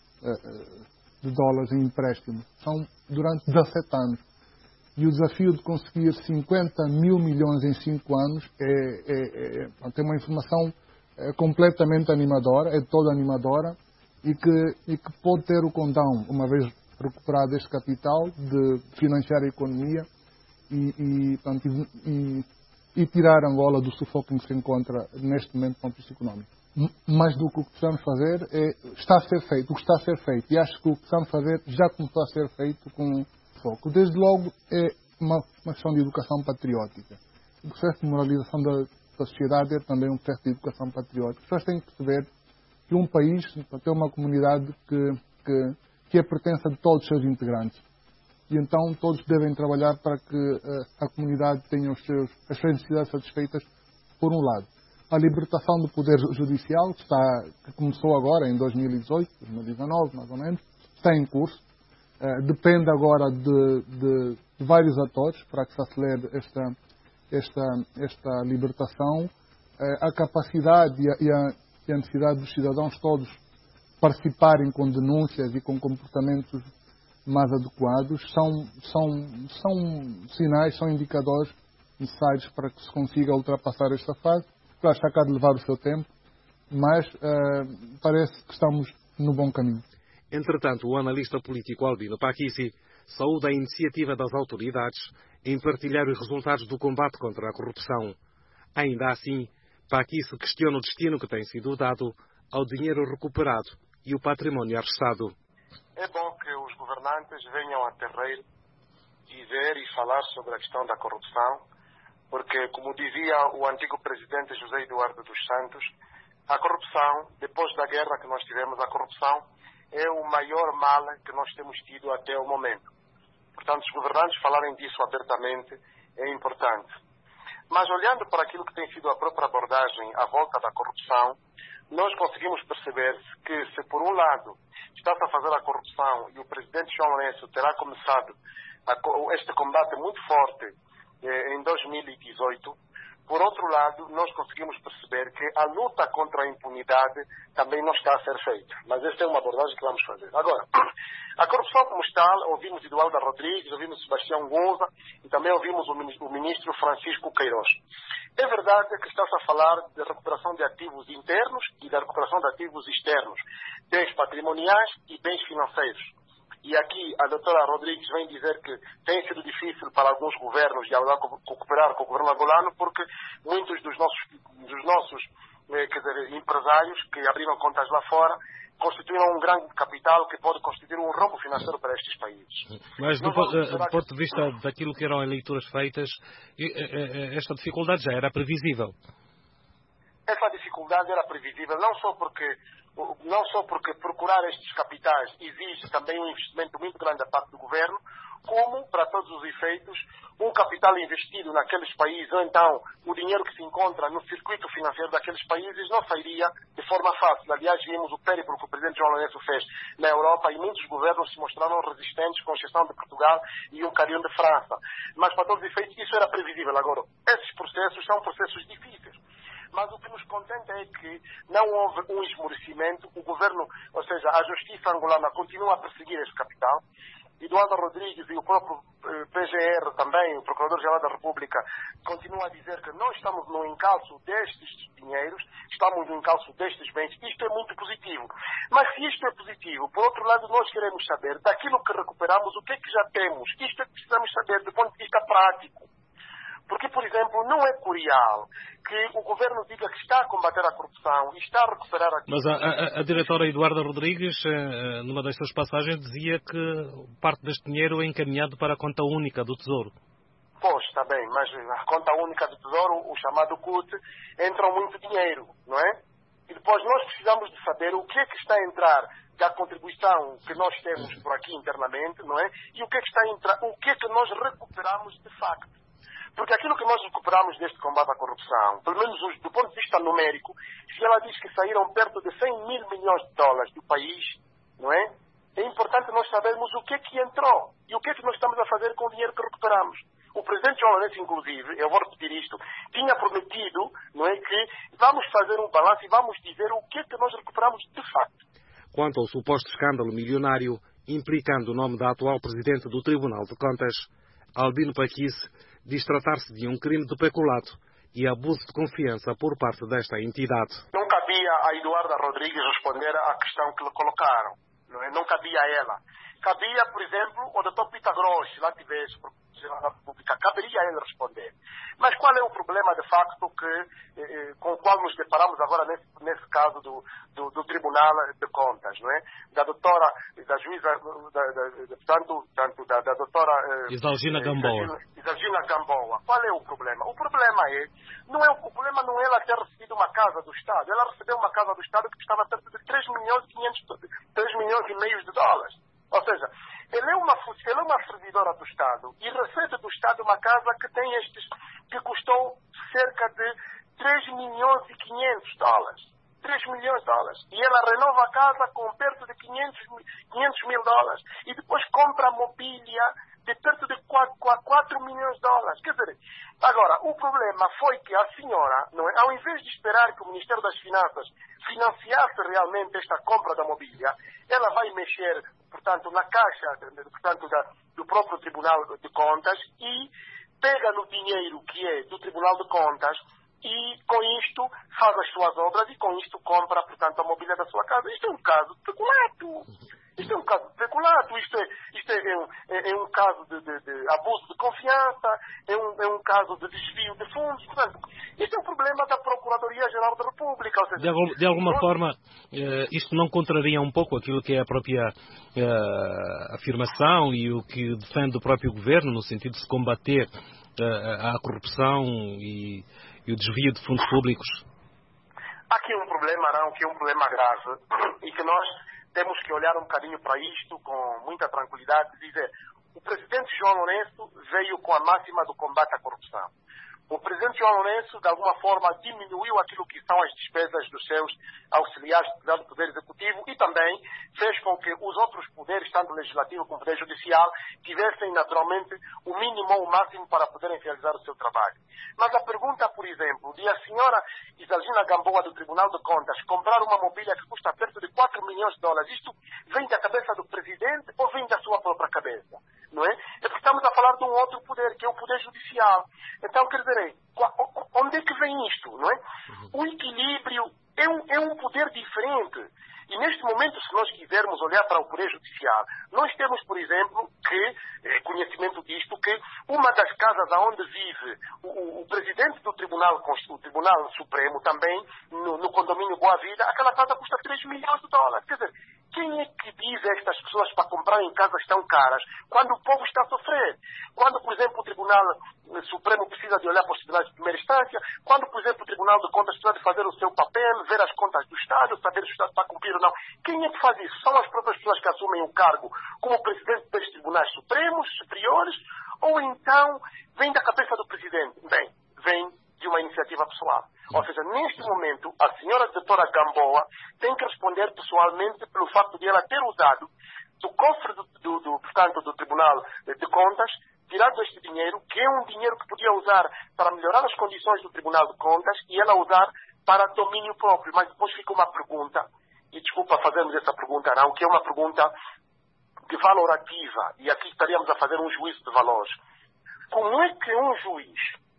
de dólares em empréstimo. São durante 17 anos. E o desafio de conseguir 50 mil milhões em 5 anos tem uma informação completamente animadora, é toda animadora, e que pode ter o condão, uma vez recuperado este capital, de financiar a economia e tirar Angola do sufoco em que se encontra neste momento do ponto de vista económico. Mais do que o que precisamos fazer está a ser feito, o que está a ser feito, e acho que o que precisamos fazer já começou a ser feito com foco. Desde logo é uma questão de educação patriótica. O processo de moralização da sociedade é também um processo de educação patriótica. As pessoas têm que perceber que um país tem uma comunidade que é pertença de todos os seus integrantes. E então todos devem trabalhar para que a comunidade tenha as suas necessidades satisfeitas, por um lado. A libertação do poder judicial, que começou agora em 2018, 2019, mais ou menos, está em curso. Depende agora de vários atores para que se acelere esta libertação. A capacidade e a necessidade dos cidadãos todos participarem com denúncias e com comportamentos mais adequados, são sinais, são indicadores necessários para que se consiga ultrapassar esta fase. Claro, está cá de levar o seu tempo, mas parece que estamos no bom caminho. Entretanto, o analista político Albino Pakissi saúda a iniciativa das autoridades em partilhar os resultados do combate contra a corrupção. Ainda assim, Pakissi questiona o destino que tem sido dado ao dinheiro recuperado e o património arrestado. É bom que os governantes venham a terreiro dizer e falar sobre a questão da corrupção, porque, como dizia o antigo presidente José Eduardo dos Santos, a corrupção, depois da guerra que nós tivemos, a corrupção é o maior mal que nós temos tido até o momento. Portanto, os governantes falarem disso abertamente é importante. Mas olhando para aquilo que tem sido a própria abordagem à volta da corrupção, nós conseguimos perceber que se por um lado está-se a fazer a corrupção e o presidente João Lourenço terá começado este combate muito forte em 2018, por outro lado, nós conseguimos perceber que a luta contra a impunidade também não está a ser feita. Mas essa é uma abordagem que vamos fazer. Agora, a corrupção como está, ouvimos Eduardo Rodrigues, ouvimos Sebastião Gonza e também ouvimos o ministro Francisco Queiroz. É verdade que está-se a falar de recuperação de ativos internos e da recuperação de ativos externos, bens patrimoniais e bens financeiros. E aqui a doutora Rodrigues vem dizer que tem sido difícil para alguns governos dialogar cooperar com o governo angolano, porque muitos dos nossos empresários que abriram contas lá fora constituíram um grande capital que pode constituir um rombo financeiro para estes países. Mas do ponto de vista daquilo que eram as leituras feitas, esta dificuldade já era previsível? Essa dificuldade era previsível, não só porque procurar estes capitais exige também um investimento muito grande da parte do governo, como, para todos os efeitos, um capital investido naqueles países, ou então o dinheiro que se encontra no circuito financeiro daqueles países não sairia de forma fácil. Aliás, vimos o périplo que o presidente João Lourenço fez na Europa e muitos governos se mostraram resistentes, com exceção de Portugal e um bocadinho de França. Mas, para todos os efeitos, isso era previsível. Agora, esses processos são processos difíceis. Mas o que nos contenta é que não houve um esmorecimento. O governo, ou seja, a justiça angolana continua a perseguir este capital. Eduardo Rodrigues e o próprio PGR também, o Procurador-Geral da República, continua a dizer que não estamos no encalço destes dinheiros, estamos no encalço destes bens. Isto é muito positivo. Mas se isto é positivo, por outro lado, nós queremos saber daquilo que recuperamos, o que é que já temos. Isto é que precisamos saber do ponto de vista prático. Porque, por exemplo, não é curial que o governo diga que está a combater a corrupção e está a recuperar a... Mas a diretora Eduarda Rodrigues, numa das suas passagens, dizia que parte deste dinheiro é encaminhado para a conta única do Tesouro. Pois, está bem, mas a conta única do Tesouro, o chamado CUT, entra muito dinheiro, não é? E depois nós precisamos de saber o que é que está a entrar da contribuição que nós temos por aqui internamente, não é? E o que é que está a entrar, o que é que nós recuperamos de facto. Porque aquilo que nós recuperamos deste combate à corrupção, pelo menos do ponto de vista numérico, se ela diz que saíram perto de 100 mil milhões de dólares do país, não é? É importante nós sabermos o que é que entrou e o que é que nós estamos a fazer com o dinheiro que recuperamos. O presidente João Lourenço, inclusive, eu vou repetir isto, tinha prometido, não é, que vamos fazer um balanço e vamos dizer o que é que nós recuperamos de facto. Quanto ao suposto escândalo milionário implicando o nome da atual presidente do Tribunal de Contas, Albino Pakissi diz tratar-se de um crime de peculato e abuso de confiança por parte desta entidade. Não cabia a Eduarda Rodrigues responder à questão que lhe colocaram. Não cabia a ela. Cabia, por exemplo, o Dr. Pita Gross, lá tivesse da República, caberia a ele responder. Mas qual é o problema, de facto, com o qual nos deparamos agora nesse caso do Tribunal de Contas, não é? Da doutora, da juíza, da doutora... Isalgina Gamboa. Isalgina Gamboa. Qual é o problema? O problema não é ela ter recebido uma casa do Estado. Ela recebeu uma casa do Estado que custava perto de 3 milhões e meio de dólares. Ou seja, ela é uma servidora do Estado e recebe do Estado uma casa que custou cerca de 3 milhões e 500 dólares. 3 milhões de dólares. E ela renova a casa com perto de 500 mil dólares. E depois compra mobília de perto de 4 milhões de dólares. Quer dizer, agora, o problema foi que a senhora, não é, ao invés de esperar que o Ministério das Finanças financiasse realmente esta compra da mobília, ela vai mexer, portanto, na caixa, portanto, do próprio Tribunal de Contas e pega no dinheiro que é do Tribunal de Contas e com isto faz as suas obras e com isto compra, portanto, a mobília da sua casa. Isto é um caso de peculato. Isto é um caso de peculato, isto é um caso de abuso de confiança, é um caso de desvio de fundos. Portanto, isto é um problema da Procuradoria-Geral da República. Ou seja, de alguma forma, isto não contraria um pouco aquilo que é a própria afirmação e o que defende o próprio governo, no sentido de se combater a corrupção e o desvio de fundos públicos? Há aqui um problema, Arão, que é um problema grave e que nós temos que olhar um bocadinho para isto com muita tranquilidade e dizer: o presidente João Lourenço veio com a máxima do combate à corrupção. O presidente João Lourenço, de alguma forma, diminuiu aquilo que são as despesas dos seus auxiliares do Poder Executivo e também fez com que os outros poderes, tanto o Legislativo como o Poder Judicial, tivessem naturalmente o mínimo ou o máximo para poderem realizar o seu trabalho. Mas a pergunta, por exemplo, de a senhora Isalgina Gamboa do Tribunal de Contas comprar uma mobília que custa perto de 4 milhões de dólares, isto vem da cabeça do presidente ou vem da sua própria cabeça? Não é? É porque estamos a falar de um outro poder, que é o Poder Judicial. Então, quer dizer, onde é que vem isto? Não é? O equilíbrio é um poder diferente. E neste momento, se nós quisermos olhar para o Poder Judicial, nós temos, por exemplo, conhecimento disto, que uma das casas onde vive o presidente do Tribunal Supremo, também, no condomínio Boa Vida, aquela casa custa 3 milhões de dólares. Quer dizer, quem é que diz a estas pessoas para comprarem casas tão caras quando o povo está a sofrer? Quando, por exemplo, o Tribunal Supremo precisa de olhar para os tribunais de primeira instância, quando, por exemplo, o Tribunal de Contas precisa de fazer o seu papel, ver as contas do Estado, saber se o Estado está a cumprir ou não. Quem é que faz isso? São as próprias pessoas que assumem o cargo como presidente dos tribunais supremos, superiores, ou então vem da cabeça do presidente? Bem, vem de uma iniciativa pessoal. Ou seja, neste momento, a senhora doutora Gamboa tem que responder pessoalmente pelo facto de ela ter usado do cofre portanto, do Tribunal de Contas, tirado este dinheiro, que é um dinheiro que podia usar para melhorar as condições do Tribunal de Contas, e ela usar para domínio próprio. Mas depois fica uma pergunta, e desculpa fazermos essa pergunta, não, que é uma pergunta de valorativa, e aqui estaríamos a fazer um juízo de valores. Como é que um juiz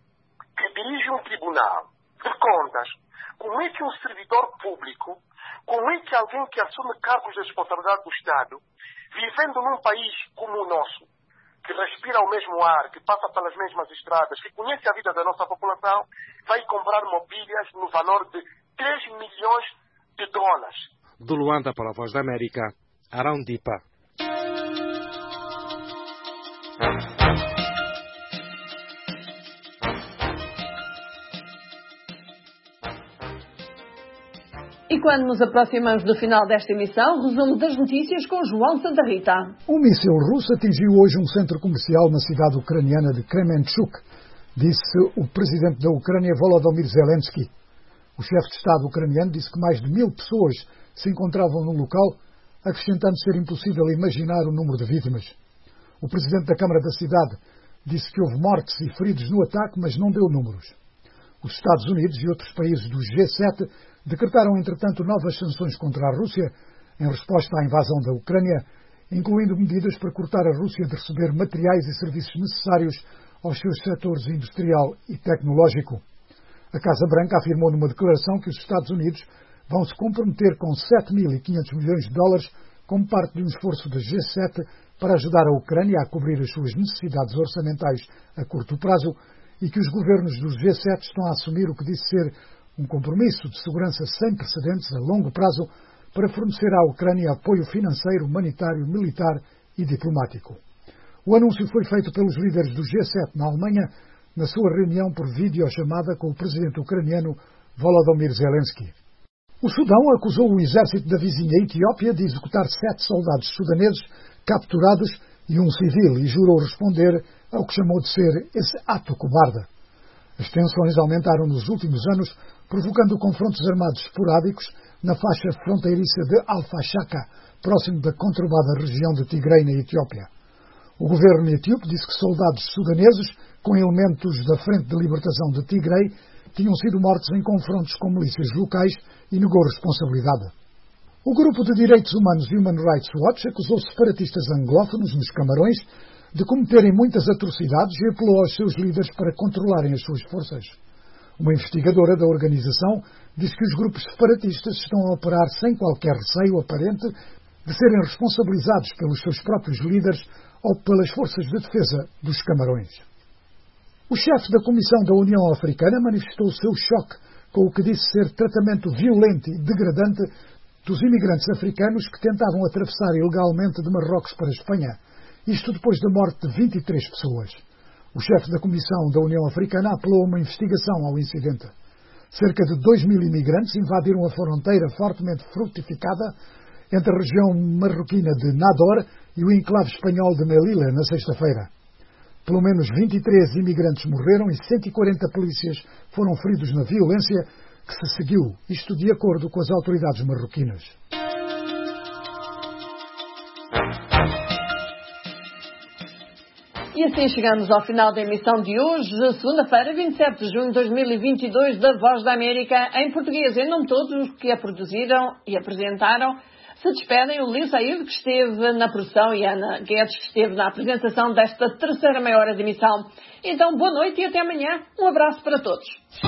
que dirige um tribunal de contas, como é que um servidor público, como é que alguém que assume cargos de responsabilidade do Estado, vivendo num país como o nosso, que respira o mesmo ar, que passa pelas mesmas estradas, que conhece a vida da nossa população, vai comprar mobílias no valor de 3 milhões de dólares? Do Luanda para a Voz da América, Arão Dipa. E quando nos aproximamos do final desta emissão, resumo das notícias com João Santa Rita. Um míssil russo atingiu hoje um centro comercial na cidade ucraniana de Kremenchuk, disse o presidente da Ucrânia, Volodymyr Zelensky. O chefe de Estado ucraniano disse que mais de 1000 pessoas se encontravam no local, acrescentando ser impossível imaginar o número de vítimas. O presidente da Câmara da cidade disse que houve mortes e feridos no ataque, mas não deu números. Os Estados Unidos e outros países do G7 decretaram, entretanto, novas sanções contra a Rússia em resposta à invasão da Ucrânia, incluindo medidas para cortar a Rússia de receber materiais e serviços necessários aos seus setores industrial e tecnológico. A Casa Branca afirmou numa declaração que os Estados Unidos vão se comprometer com 7.500 milhões de dólares como parte de um esforço da G7 para ajudar a Ucrânia a cobrir as suas necessidades orçamentais a curto prazo, e que os governos dos G7 estão a assumir o que disse ser um compromisso de segurança sem precedentes a longo prazo para fornecer à Ucrânia apoio financeiro, humanitário, militar e diplomático. O anúncio foi feito pelos líderes do G7 na Alemanha na sua reunião por videochamada com o presidente ucraniano Volodymyr Zelensky. O Sudão acusou o exército da vizinha Etiópia de executar 7 soldados sudaneses capturados e um civil e jurou responder ao que chamou de ser esse ato cobarde. As tensões aumentaram nos últimos anos, provocando confrontos armados esporádicos na faixa fronteiriça de Al-Fashaka, próximo da conturbada região de Tigray, na Etiópia. O governo etíope disse que soldados sudaneses com elementos da Frente de Libertação de Tigray tinham sido mortos em confrontos com milícias locais e negou responsabilidade. O grupo de direitos humanos Human Rights Watch acusou separatistas anglófonos nos Camarões de cometerem muitas atrocidades e apelou aos seus líderes para controlarem as suas forças. Uma investigadora da organização diz que os grupos separatistas estão a operar sem qualquer receio aparente de serem responsabilizados pelos seus próprios líderes ou pelas forças de defesa dos Camarões. O chefe da Comissão da União Africana manifestou o seu choque com o que disse ser tratamento violento e degradante dos imigrantes africanos que tentavam atravessar ilegalmente de Marrocos para a Espanha, isto depois da morte de 23 pessoas. O chefe da Comissão da União Africana apelou a uma investigação ao incidente. Cerca de 2.000 imigrantes invadiram a fronteira fortemente frutificada entre a região marroquina de Nador e o enclave espanhol de Melilla na sexta-feira. Pelo menos 23 imigrantes morreram e 140 polícias foram feridos na violência que se seguiu, isto de acordo com as autoridades marroquinas. E assim chegamos ao final da emissão de hoje, segunda-feira, 27 de junho de 2022, da Voz da América, em português. Em nome de todos os que a produziram e apresentaram, se despedem o Lil Saíd, que esteve na produção, e a Ana Guedes, que esteve na apresentação desta terceira meia hora de emissão. Então, boa noite e até amanhã. Um abraço para todos.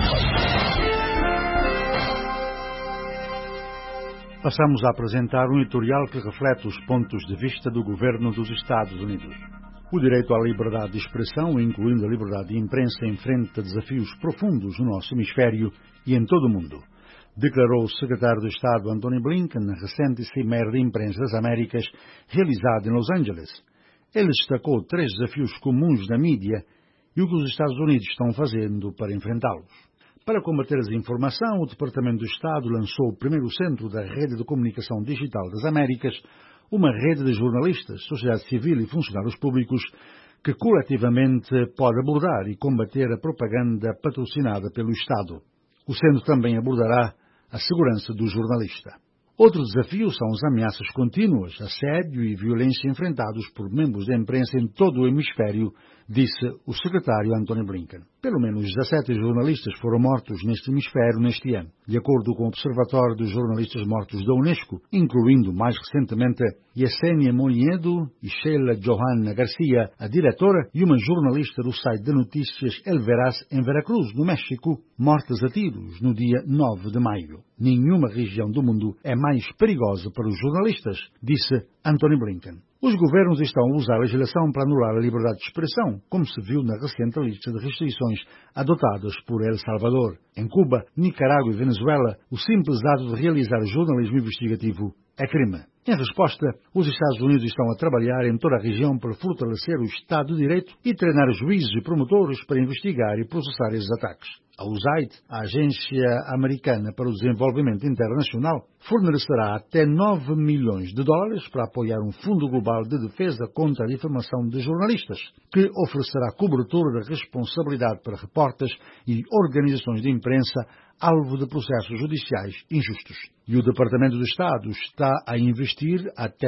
Passamos a apresentar um editorial que reflete os pontos de vista do governo dos Estados Unidos. O direito à liberdade de expressão, incluindo a liberdade de imprensa, enfrenta desafios profundos no nosso hemisfério e em todo o mundo, declarou o secretário de Estado Antony Blinken na recente Cimeira de Imprensa das Américas, realizada em Los Angeles. Ele destacou 3 desafios comuns da mídia e o que os Estados Unidos estão fazendo para enfrentá-los. Para combater a desinformação, o Departamento do Estado lançou o primeiro centro da Rede de Comunicação Digital das Américas, uma rede de jornalistas, sociedade civil e funcionários públicos que coletivamente pode abordar e combater a propaganda patrocinada pelo Estado. O centro também abordará a segurança do jornalista. Outro desafio são as ameaças contínuas, assédio e violência enfrentados por membros da imprensa em todo o hemisfério, disse o secretário Antony Blinken. Pelo menos 17 jornalistas foram mortos neste hemisfério neste ano, de acordo com o Observatório dos Jornalistas Mortos da Unesco, incluindo, mais recentemente, Yesenia Moniedo e Sheila Johanna Garcia, a diretora e uma jornalista do site de notícias El Veraz em Veracruz, no México, mortas a tiros no dia 9 de maio. Nenhuma região do mundo é mais perigosa para os jornalistas, disse Antony Blinken. Os governos estão a usar a legislação para anular a liberdade de expressão, como se viu na recente lista de restrições adotadas por El Salvador. Em Cuba, Nicarágua e Venezuela, o simples ato de realizar jornalismo investigativo é crime. Em resposta, os Estados Unidos estão a trabalhar em toda a região para fortalecer o Estado de Direito e treinar juízes e promotores para investigar e processar esses ataques. A USAID, a Agência Americana para o Desenvolvimento Internacional, fornecerá até 9 milhões de dólares para apoiar um Fundo Global de Defesa contra a Difamação de Jornalistas, que oferecerá cobertura da responsabilidade para repórteres e organizações de imprensa alvo de processos judiciais injustos. E o Departamento do Estado está a investir até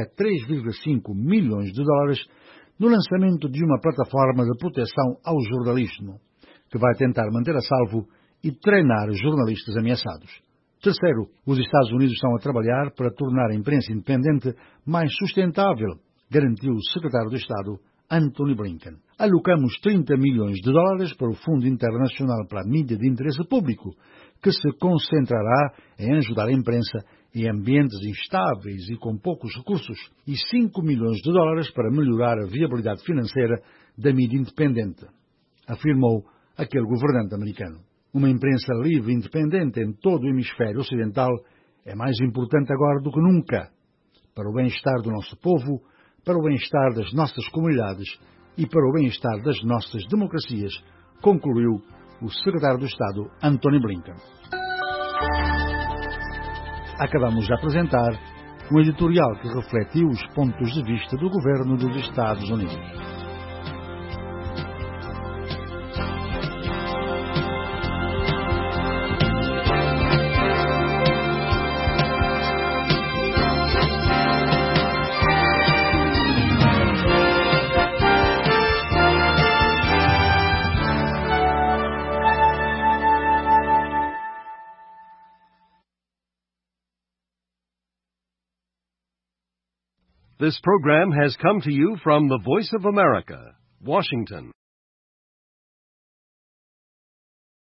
3,5 milhões de dólares no lançamento de uma plataforma de proteção ao jornalismo, que vai tentar manter a salvo e treinar jornalistas ameaçados. Terceiro, os Estados Unidos estão a trabalhar para tornar a imprensa independente mais sustentável, garantiu o secretário de Estado Antony Blinken. Alocamos 30 milhões de dólares para o Fundo Internacional para a Mídia de Interesse Público, que se concentrará em ajudar a imprensa em ambientes instáveis e com poucos recursos, e 5 milhões de dólares para melhorar a viabilidade financeira da mídia independente, afirmou aquele governante americano. Uma imprensa livre e independente em todo o hemisfério ocidental é mais importante agora do que nunca, para o bem-estar do nosso povo, para o bem-estar das nossas comunidades e para o bem-estar das nossas democracias, concluiu o secretário do Estado Antony Blinken. Acabamos de apresentar um editorial que refletiu os pontos de vista do governo dos Estados Unidos. This program has come to you from the Voice of America, Washington.